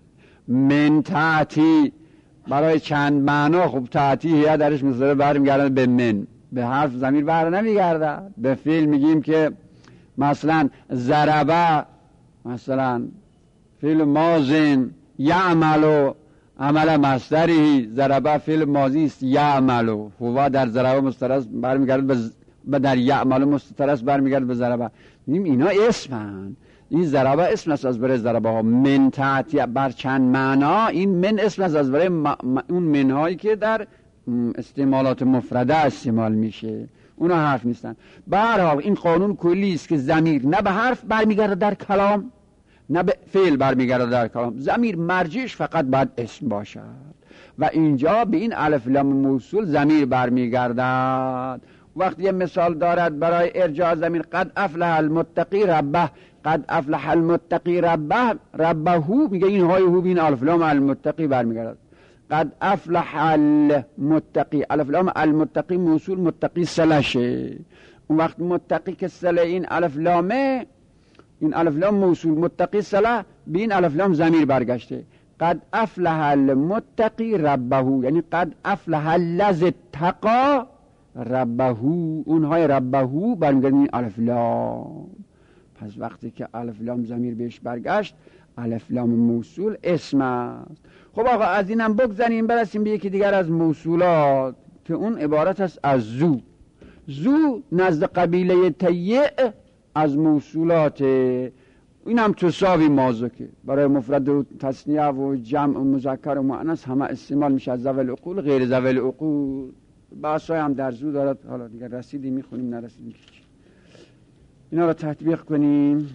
من تأتی برای چند معنا، خب تأتی هیا درش مصدر برمیگرده به من، به حرف ضمیر بر نمیگرده. به فعل میگیم که مثلا ضربه، مثلا فعل ماضین، یعملو عمل مصدری، ضربه فعل ماضی است، یعملو هو در ضربه مستترس برمیگرده به در یعملو مستترس برمیگرده به ضربه. میگیم اینا اسمن، این ضربه اسم است از برای ضربه ها. من تحتی بر چند معنا، این من اسم است از برای م... م... اون منهایی که در استعمالات مفرده استعمال میشه، اونا حرف نیستن. به هر حال این قانون کلی است که ضمیر نه به حرف برمیگرده در کلام نه به فعل برمیگرده در کلام. ضمیر مرجعش فقط باید اسم باشد و اینجا به این الف لام موصول ضمیر برمیگردد. وقتی یه مثال دارد برای ارجاع ضمیر، قد افلح المتقی ربه، قد افلح المتقی ربه، ربه میگه این های هو بین الف لام المتقی برمیگردد. قد افلح المتقی، الف لام المتقی موصول، متقی صلشه. اون وقت متقی که صله این الف لامه، این الف لام موصول، متقی صله به این الف لام ضمیر برگشته. قد افلح المتقی ربه، یعنی قد افلح الذی اتقی ربه، اونهای ربه برمیگردن این الف لام. پس وقتی که الف لام ضمیر بهش برگشت، الف لام موصول اسم است. خب آقا از اینم بگذاریم برسیم به یکی دیگر از موصولات که اون عبارت است از زو. زو نزد قبیله تیع از موصولات، این هم تساوی مازوکه برای مفرد و تثنیه و جمع و مذکر و مؤنث همه استعمال میشه، از ذوی العقول غیر ذوی العقول. بحثای هم در زو دارد، حالا دیگر رسیدیم میخونیم، نرسیدیم که اینا رو تطبیق کنیم.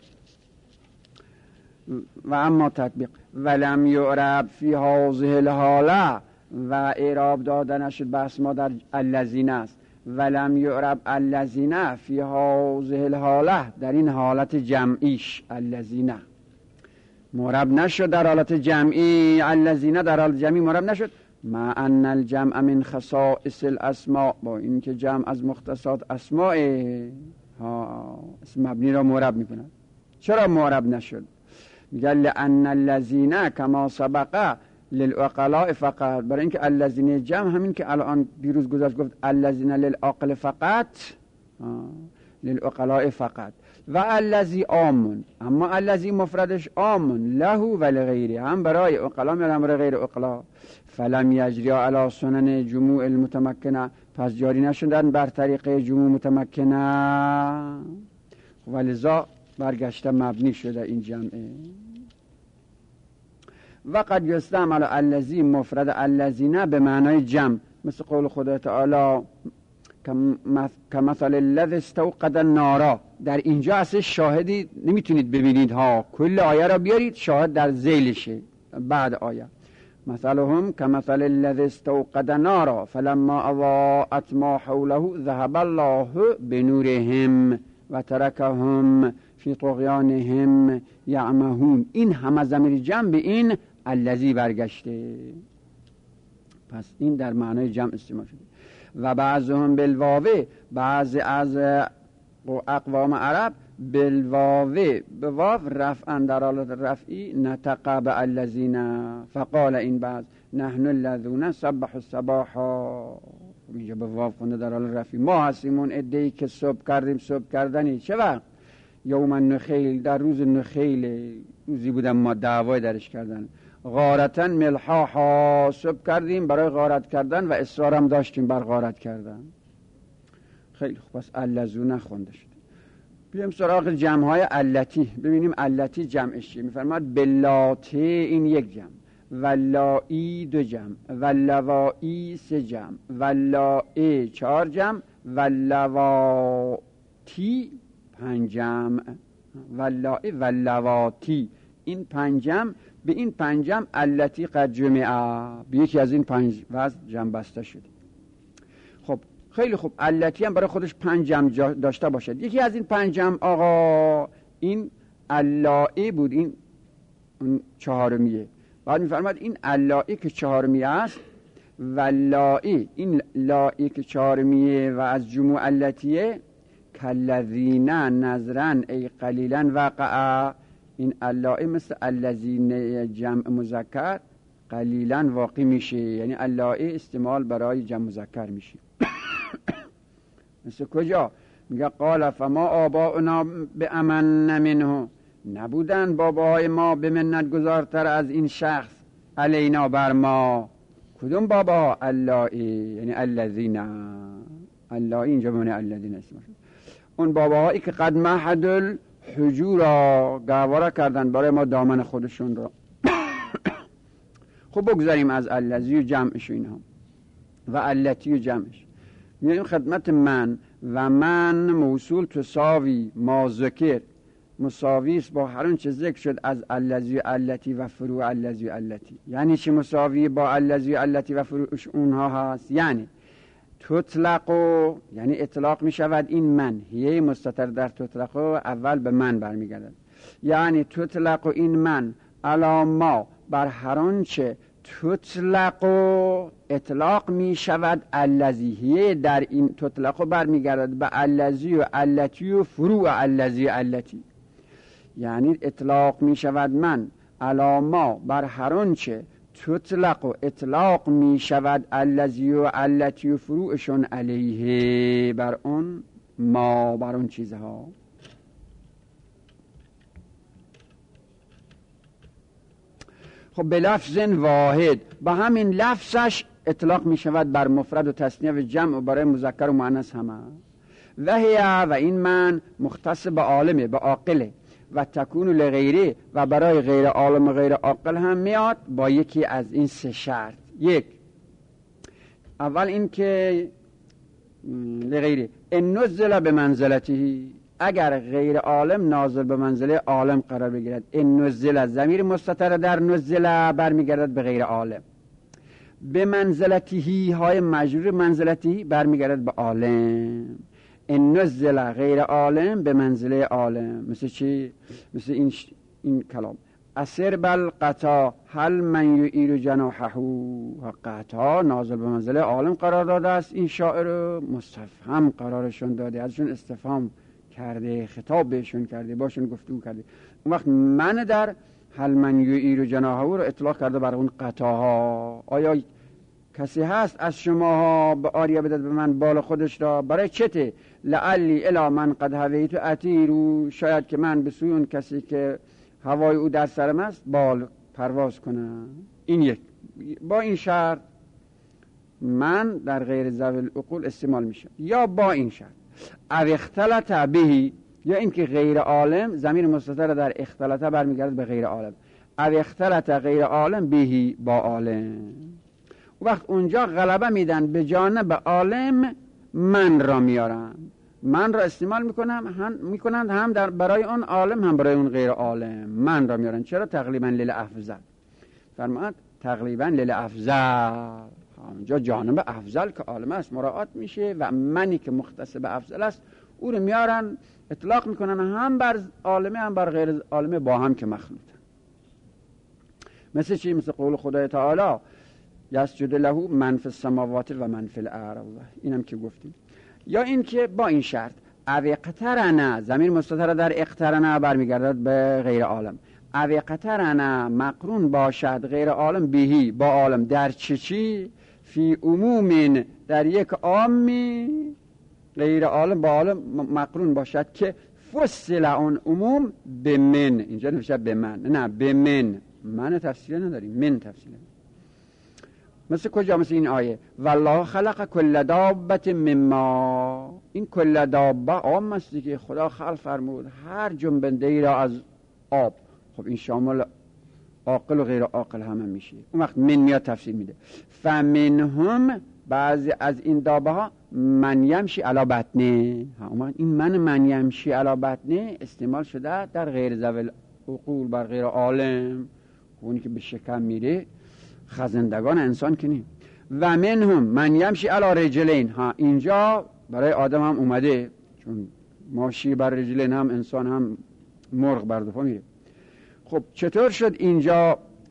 و اما تطبیق ولم یعرب فی هذه الحاله، و اعراب داده نشد بحث ما در الذین است. ولم یعرب الذین فی هذه الحاله، در این حالت جمعیش الذین معرب نشد، در حالت جمعی الذین در حالت جمعی معرب نشد. مع ان الجمع من خصائص الاسماء، با اینکه جمع از مختصات اسماء ها اسم مبنی را معرب میکنه. چرا معرب نشد؟ میگه لان الذین کما سبق للعقلاء فقط، برای اینکه الذین جمع همین که الان دیروز گذاشت گفت الذین للعقل فقط، للعقلاء فقط. و الذی آمن، اما الذی مفردش آمن له و لغیره، هم برای عقلا میاد هم برای غیر عقلا. فلم یجری علی سنن جموع المتمکنه، پس جاری نشدن بر طریق جموع متمکنه، ولذا برگشته مبنی شده این جمعه. و قد یستعمل الذی مفرد الذین به معنای جمع، مثل قول خدا تعالی کمثل الذی استوقد النار. در اینجا اصلا شاهدی نمیتونید ببینید ها، کل آیه را بیارید شاهد در ذیلشه بعد آیه. مثلهم کمثل الذی استوقد نارا فلما اضاءت ما حوله ذهب الله بنورهم و ترکهم فی طغیانهم یعمهون. این همه ضمیر جمع به این الذی برگشته، پس این در معنای جمع استعمال شده. و بعضهم بالواو، بعض از اقوام عرب بالواو، به واو رفعا در حالت رفعی، نطق بالذین، فقال این بعض نحن الذین سبحوا الصباحا، اینجا به واو خونده در حالت رفعی. ما هستیم اون عده‌ای که صبح کردیم. صبح کردنی چه وقت؟ یوم النخیل، در روز نخیل، روزی بودم ما دعوای درش کردن. غارتن ملحاها، صبح کردیم برای غارت کردن و اصرارم داشتیم بر غارت کردن. خیلی خوب، پس الذین خونده شد. بیایم سراغ جمع‌های التی، ببینیم التی جمعش چیه. می‌فرماد بلاته این یک جمع، ولائی دو جمع، ولوائی سه جمع، ولائی چهار جمع، ولواتی پنج جمع، ولائی ولواتی این پنج جمع. به این پنج جمع التی قد جمعه، به یکی از این پنج وزن جمع بسته شده. خب خیلی خوب، التی هم برای خودش پنج جمع داشته باشد. یکی از این پنج جمع آقا این اللائی بود، این اون چهارمیه. بعد میفرماد این اللائی که چهارمیه است واللائی، این لائی که چارمیه و از جموع علتیه، کالذین نظرن ای قلیلا وقع، این اللائی مثل الذین جمع مذکر قلیلا واقع میشه، یعنی اللائی استعمال برای جمع مذکر میشه. مثل کجا؟ میگه قال فما آباؤنا بأمن منه، نبودن باباهای ما به منت گذارتر از این شخص علینا بر ما. کدوم بابا؟ اللائی، یعنی الذین. اللائی اینجا بمونه الذین اسمش. اون باباهایی که قد مهد الحجورا، گهواره کردن برای ما دامن خودشون را. خب بگذاریم از الذی و جمعش اینها و التی و جمعش. میگیم خدمت من و من موصول تساوی ما ذکر، مساوی است با هر اون چه ذکر شد از الذی و التی و فروع الذی و التی. یعنی چی مساوی با الذی و التی و فروعش اونها هست؟ یعنی تطلقو، یعنی اطلاق می شود این من، هیه مستتر در تطلقو اول به من برمیگردد، یعنی تطلقو این من علی ما بر هر آن چه تطلقو اطلاق می شود الذی، هیه در این تطلقو برمیگردد به الذی و التی و فروع الذی و التی. یعنی اطلاق می شود من علی ما بر هر آن چه تطلق و اطلاق می شود الذی و التی و فروعشون علیه بر اون ما، بر اون چیزها. خب به لفظ واحد، با همین لفظش اطلاق می شود بر مفرد و تثنیه و جمع و برای مذکر و مؤنث همه. و هی، و این من مختص به عالمه، به عاقله، و تکون لغیره، و برای غیر عالم و غیر عاقل هم میاد با یکی از این سه شرط. یک، اول این که لغیره ان نزل به منزلتی، اگر غیر عالم نازل به منزله عالم قرار بگیرد. ان نزل، ضمیر مستتر در نزل برمیگردد به غیر عالم. به منزلتی های مجرور منزلتی برمیگردد به عالم. ان نزل غیر عالم به منزله عالم. مثل چی؟ مثل این, ش... این کلام اسر بل قطا هل من یعیر جناحه، قطا نازل به منزله عالم قرار داده است. این شاعر مستفهم قرارشون داده، ازشون استفهام کرده، خطاب بهشون کرده، باشون گفتگو کرده. اون وقت من در هل من یعیر جناحه رو اطلاق کرده بر اون قطاها. آیا کسی هست از شما به آریه بدد به من بال خودش را؟ برای چته؟ لعلی الی من قد هویت اطیرو، شاید که من به سوی اون کسی که هوای او در سرم است بال پرواز کنم. این یک. با این شرط من در غیر ذوی العقول استعمال میشه. یا با این شرط او اختلط بهی، یا اینکه غیر عالم ضمیر مستتر در اختلطه برمیگرده به غیر عالم. او اختلط غیر عالم بهی، با عالم. وقت اونجا غلبه میدن به جانب عالم، من را میارن، من را استعمال میکنم هم میکنند هم در برای اون عالم هم برای اون غیر عالم من را میارن. چرا؟ تقریبا للافضل. فرماد تقریبا للافضل، اونجا جانب افضل که عالم است مراعات میشه و منی که مختص به افضل است او رو میارن اطلاق میکنن هم بر عالم هم بر غیر عالم با هم که مخلوط. مثل چی؟ مثل قول خدای تعالی یسجد له من فی السماوات و من فی الارض، اینم که گفتیم. یا این که با این شرط او اقترن، ضمیر مستتر در اقترن برمیگردد به غیر عالم. او اقترن مقرون باشد غیر عالم بهی، با عالم. در چه چی؟ فی عموم، در یک عامی غیر عالم با عالم مقرون باشد که فصل اون عموم به من. اینجا نوشته به من، نه به من. من تفصیل نداریم، من تفصیل. مثل کجا؟ مثل این آیه والله خلق کل دابت مما، این کل دابه عام است که خدا خلق فرمود هر جنبنده ای را از آب. خب این شامل عاقل و غیر عاقل همه میشه. اون وقت من میاد تفسیر میده فمنهم، بعضی از این دابه ها من یمشی علی بطنه. این من من یمشی علی بطنه استعمال شده در غیر ذوی العقول بر غیر عالم، اونی که به شکم میره خزندگان انسان که نیم. و منهم من یمشی علی رجلین، ها اینجا برای آدم هم اومده، چون ماشی بر رجلین هم انسان هم مرغ بر دو پا میره. خب چطور شد اینجا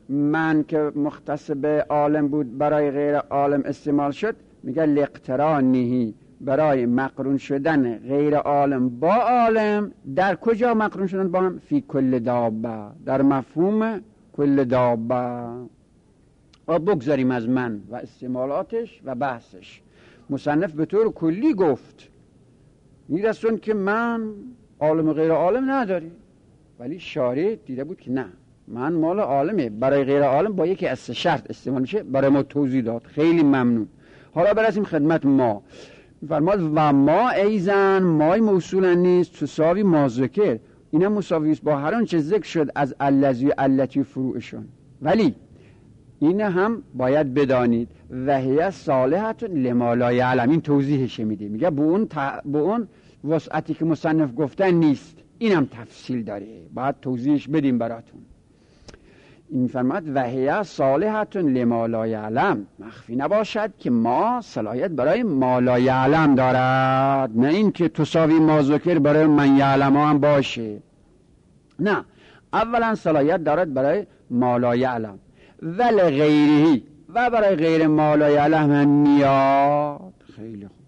من که مختص به عالم بود برای غیر عالم استعمال شد، میگه لاقترانه، برای مقرون شدن غیر عالم با عالم. در کجا مقرون شدن با هم؟ فی کل دابه، در مفهوم کل دابه. و بگذاریم از من و استعمالاتش و بحثش. مصنف به طور کلی گفت میرسون که من عالم و غیر عالم نداری، ولی شارع دیده بود که نه، من مال عالمه، برای غیر عالم با یکی از سه شرط استعمال میشه. برای ما توضیح داد، خیلی ممنون. حالا برسیم خدمت ما. فرماد و ما ایزن، مای موصولا نیست تساوی ما ذکر، اینا مساوی است با هر آنچه ذکر شد از الذی و التی فروعشون. ولی این هم باید بدانید و هی صالحة لما لا یعلم، این توضیحش میده، میگه به اون ت... به اون وسعتی که مصنف گفتن نیست، اینم تفصیل داره، باید توضیحش بدیم براتون. این فرماد و هی صالحة لما لا یعلم، مخفی نباشد که ما صلاحیت برای ما لا یعلم دارد، نه این که تساوی ما ذکر برای من یعلم هم باشه، نه، اولا صلاحیت دارد برای ما لا یعلم ولی غیری، و برای غیر ما لا یعلم هم میاد. خیلی خوب.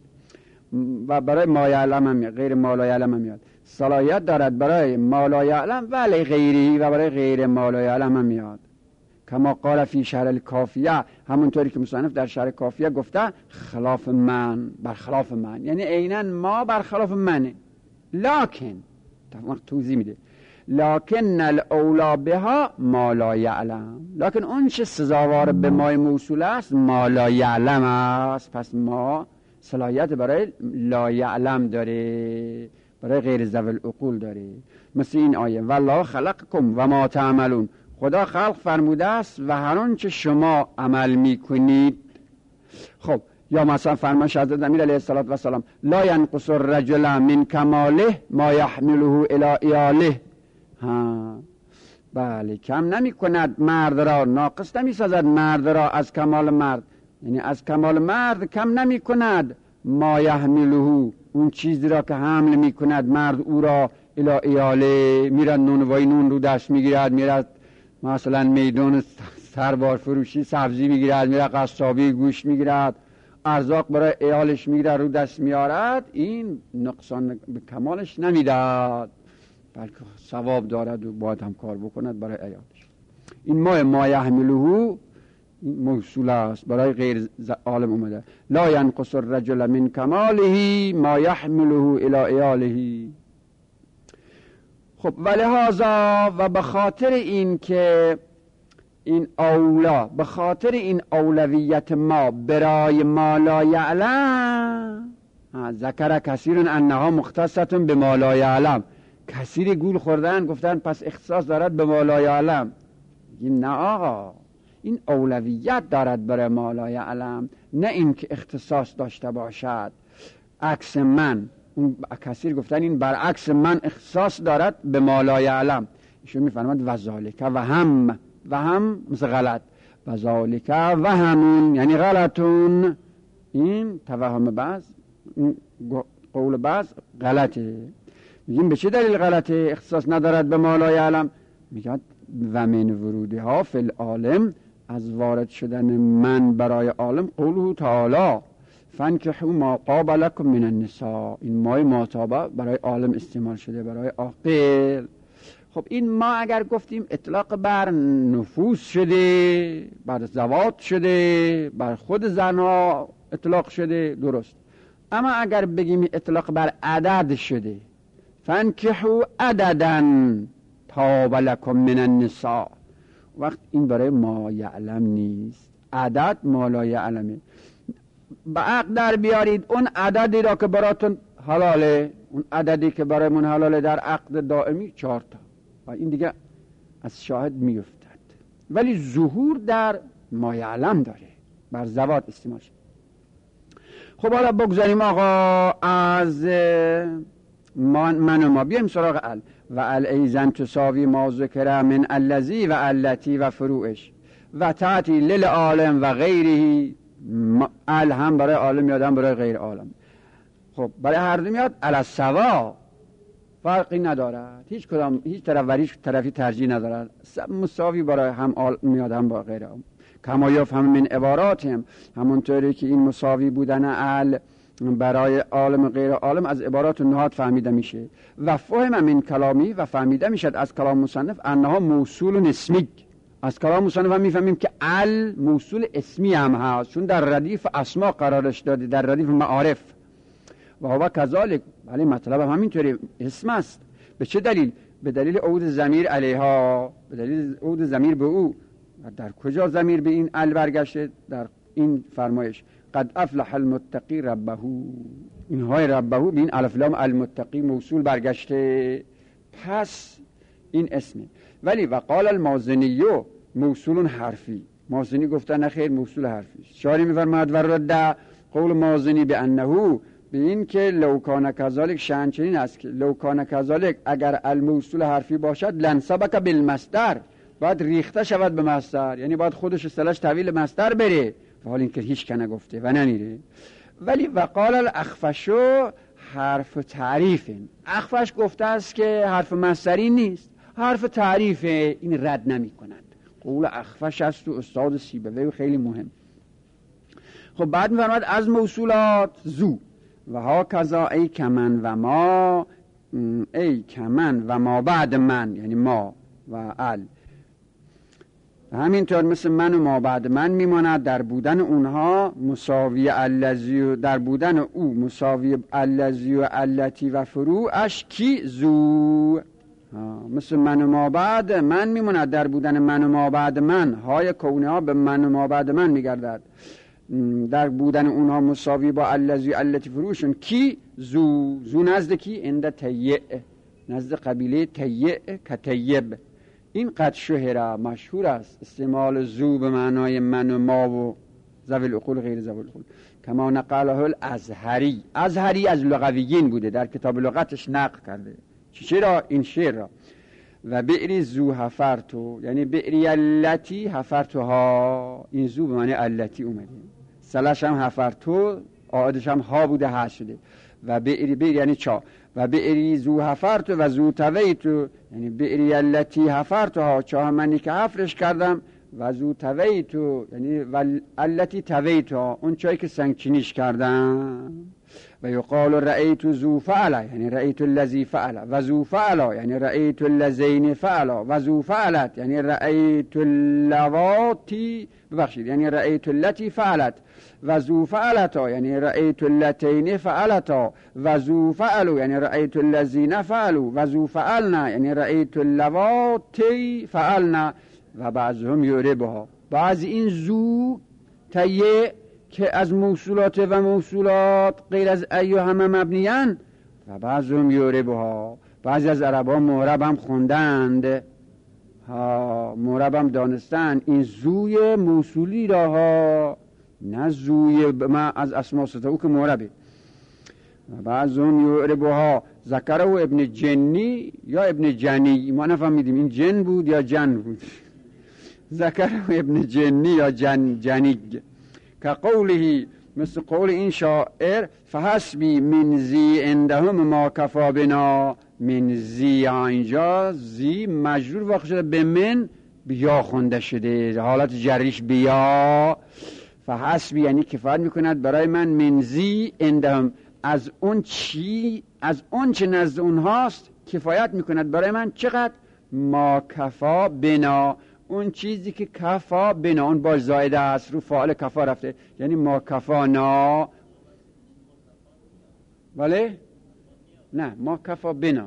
و برای ما یعلم هم میاد، غیر ما لا یعلم هم میاد. صلاحیت دارد برای ما لا یعلم ولی غیری، و برای غیر ما لا یعلم هم میاد. کما قال فی شرح الکافیه، همونطوری که مصنف در شرح کافیه گفته خلاف من، برخلاف من، یعنی عیناً ما برخلاف منه. لکن توضیح میده لکن الاولا بها ما لا یعلم، لکن اون چه سزاوار به مای موصول است ما لا یعلم است. پس ما صلاحیت برای لا یعلم داره، برای غیر ذوی العقول داره. مثل این آیه والله خلقکم و ما تعملون، خدا خلق فرموده است و هر آنچه شما عمل میکنید. خب یا مثلا فرمایش حضرت امیر علیه السلام لا ینقص الرجل من کماله ما یحمله الی ایاله، ها بله، کم نمی کند مرد را، ناقص نمی سازد مرد را از کمال مرد، یعنی از کمال مرد کم نمی کند ما یحمله، اون چیزی را که حمل می کند مرد او را الی ایاله، میرد نونوایی نون رو دست میگیرد، میرد مثلا میدان سربار فروشی سبزی میگیرد، میرد قصابی گوشت میگیرد، ارزاق برای ایالش میگیرد رو دست میارد، این نقصان به کمالش نمیداد، بلکه ثواب دارد و باید هم کار بکند برای ایالش. این ما ما یحمله موصول است، برای غیر عالم اومده لا ینقص الرجل من کماله ما یحمله الی ایاله. خب ولهذا، و به خاطر این که این اولا، به خاطر این اولویت ما برای ما لا یعلم، ذکر کثیر انها مختصة به ما لا یعلم، کثیر گول خوردن گفتن پس اختصاص دارد به ما لا یعلم. نه آقا، این اولویت دارد برای ما لا یعلم، نه این که اختصاص داشته باشد. عکس من، اون کثیر گفتن این برعکس من اختصاص دارد به ما لا یعلم. ایشون میفرماد و ذالک و هم، و هم مثل غلط، و ذالک و همون یعنی غلطون، این توهم بعض، قول بعض غلطه. میگیم به چه دلیل غلطه؟ اختصاص ندارد به ما لا یعلم. میگه و من ورودها فی العالم، از وارد شدن من برای عالم، قوله تعالی فانکحوا ما طاب لکم من النساء، این مای ماطابه برای عالم استعمال شده، برای عاقل. خب این ما اگر گفتیم اطلاق بر نفوس شده، بر زوات شده، بر خود زنها اطلاق شده، درست. اما اگر بگیم اطلاق بر عدد شده، فانکحوا عددا طاب لکم من النساء، وقت این برای ما یعلم نیست، عدد ما لا یعلمه. با عقد در بیارید اون عددی را که براتون حلاله، اون عددی که برای من حلاله در عقد دائمی چهار تا، و این دیگه از شاهد میفتد، ولی ظهور در ما یعلم داره، بر زوات استعمال شد. خب حالا بگذاریم آقا از من, من و ما بیایم سراغ ال و ال ایزن تساوی ما ذکر من الذی و التی و فروعش و تعتی للعالم و غیره. ال هم برای عالم میاد، هم برای غیر عالم. خب برای هر دو میاد. ال سوا فرقی ندارد، هیچ کدام هیچ طرف و هیچ طرفی ترجیح ندارد، مساوی برای هم آل میاد هم با غیره. کما یفهم من عباراتهم، همونطوری که این مساوی بودن ال برای عالم و غیر عالم از عبارات نهاد فهمیده میشه. و فهم من کلامی، و فهمیده میشد از کلام مصنف انها موصول اسمی. از کلام مصنف هم میفهمیم که ال موصول اسمی هم هست، چون در ردیف اسما قرارش داده، در ردیف معارف. و هو کذالک، ولی مطلب هم همینطوری اسم است. به چه دلیل؟ به دلیل عود ضمیر علیها، به دلیل عود ضمیر به او. در کجا ضمیر به این ال برگشته؟ در این فرمایش قد افلح المتقی ربه، اینهای ربه به این الف لام المتقی موصول برگشته، پس این اسمه. ولی وقال المازنی موصول حرفی، مازنی گفته نخیر موصول حرفی. شاری میفرماید و رد قول مازنی به انه، به این که لو کان کذالک، شأن چنین است که لو کان کذالک اگر الموصول حرفی باشد لنسبک بالمصدر، باید ریخته شود به مصدر، یعنی باید خودش اصطلاحش تحویل مصدر بره، و حال اینکه هیچ کنه گفته و نمیره. ولی وقال الاخفشو حرف تعریف، اخفش گفته است که حرف مصدری نیست، حرف تعریف، این رد نمی کند. قول اخفش است و استاد سیبوی خیلی مهم. خب بعد می‌فرماید از موصولات زو و ها کذا ای کمن و ما، ای کمن و ما بعد من، یعنی ما و ال، همینطور مثل من و ما بعد من میماند در بودن اونها مساوی الذی، در بودن او مساوی الذی و التی و فروعش کی زو، مثل من و ما بعد من میماند در بودن من و ما بعد من، های کونه ها به من و ما بعد من میگردد، در بودن اونها مساوی با الذی و التی فروعشون کی زو، زو نزد کی؟ اند تیع، نزد قبیله تیع که طیب. این قد شهره، مشهور است استعمال زو به معنای من و ما و ذوی العقول غیر ذوی العقول. کما نقله الازهری، ازهری از لغویین بوده، در کتاب لغتش نقل کرده. چرا؟ این شعر را. و بئری زو حفرتو، یعنی بئری التی حفرتوها، این زو به معنی التی اومده، سلش هم حفرتو، عادش هم ها بوده ها شده. و بئری، بئری یعنی چا، و بئری زو حفرتو و زو تویتو، یعنی بئری التی حفرتوها، چاه منی که حفرش کردم، و زو تویتو یعنی و التی تویتوها، اون چایی که سنگچینیش کردم. و یقال رأیت زو فعلا، یعنی رأیت الذی فعلا، و زو فعلا یعنی رأیت اللذین فعلا، و زو فعلت یعنی رأیت اللواتی، ببخشید یعنی رأیت اللتی فعلت، و زو فعلتا یعنی رأیت اللتین فعلتا، و زو فعلو یعنی رأیت اللذین فعلو، و زو فعلنا یعنی رأیت اللواتی فعلنا. و بعضهم یعربها، بعض این زو تیه که از موصولات و موصولات غیر از ایو همه مبنیان، و بعضهم یعربها، بعضی از عربان معرب هم خوندند، ها معرب هم دانستند این زوی موصولی را ها، نه زوی ما از اسما ستو که معربه. و بعضهم یعربها ذکره ابن جنی یا ابن جنی، ما نفهمیدیم این جن بود یا جن بود، ذکره ابن جنی یا جن جنیگ، که قوله مثل قول این شاعر فحسبی من زی عندهم ما کفا بنا، من زی اینجا زی مجرور واقع شده به من، بیا خونده شده، حالت جریش بیا. فحسبی یعنی کفایت میکند برای من، من زی عندهم از اون چی، از اون چه نزد اونهاست کفایت میکند برای من، چقدر؟ ما کفا بنا، اون چیزی که کفا بنا، اون باش زائده است، رو فاعل کفا رفته، یعنی ما کفا نا، ولی نه ما کفا بنا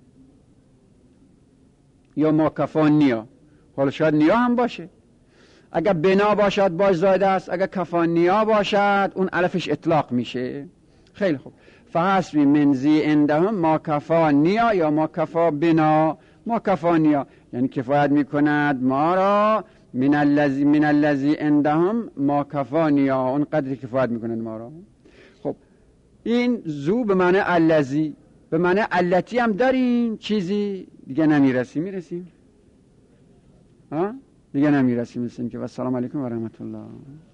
یا ما کفا نیا، حالا شاید نیا هم باشه، اگر بنا باشد باش زائده است، اگر کفا نیا باشد اون الفش اطلاق میشه. خیلی خوب. فحسبی من زی عندهم ما کفا نیا یا ما کفا بنا، ما کفا نیا یعنی کفایت میکند ما را، من الذی من الذی عندهم ما کفا نیا، اون قدری کفایت میکند ما را. خب این زو به معنی الذی، به معنی التی هم داریم، چیزی دیگه نمیرسیم، میرسیم ها دیگه نمیرسیم، مثل که. و السلام علیکم و رحمت الله.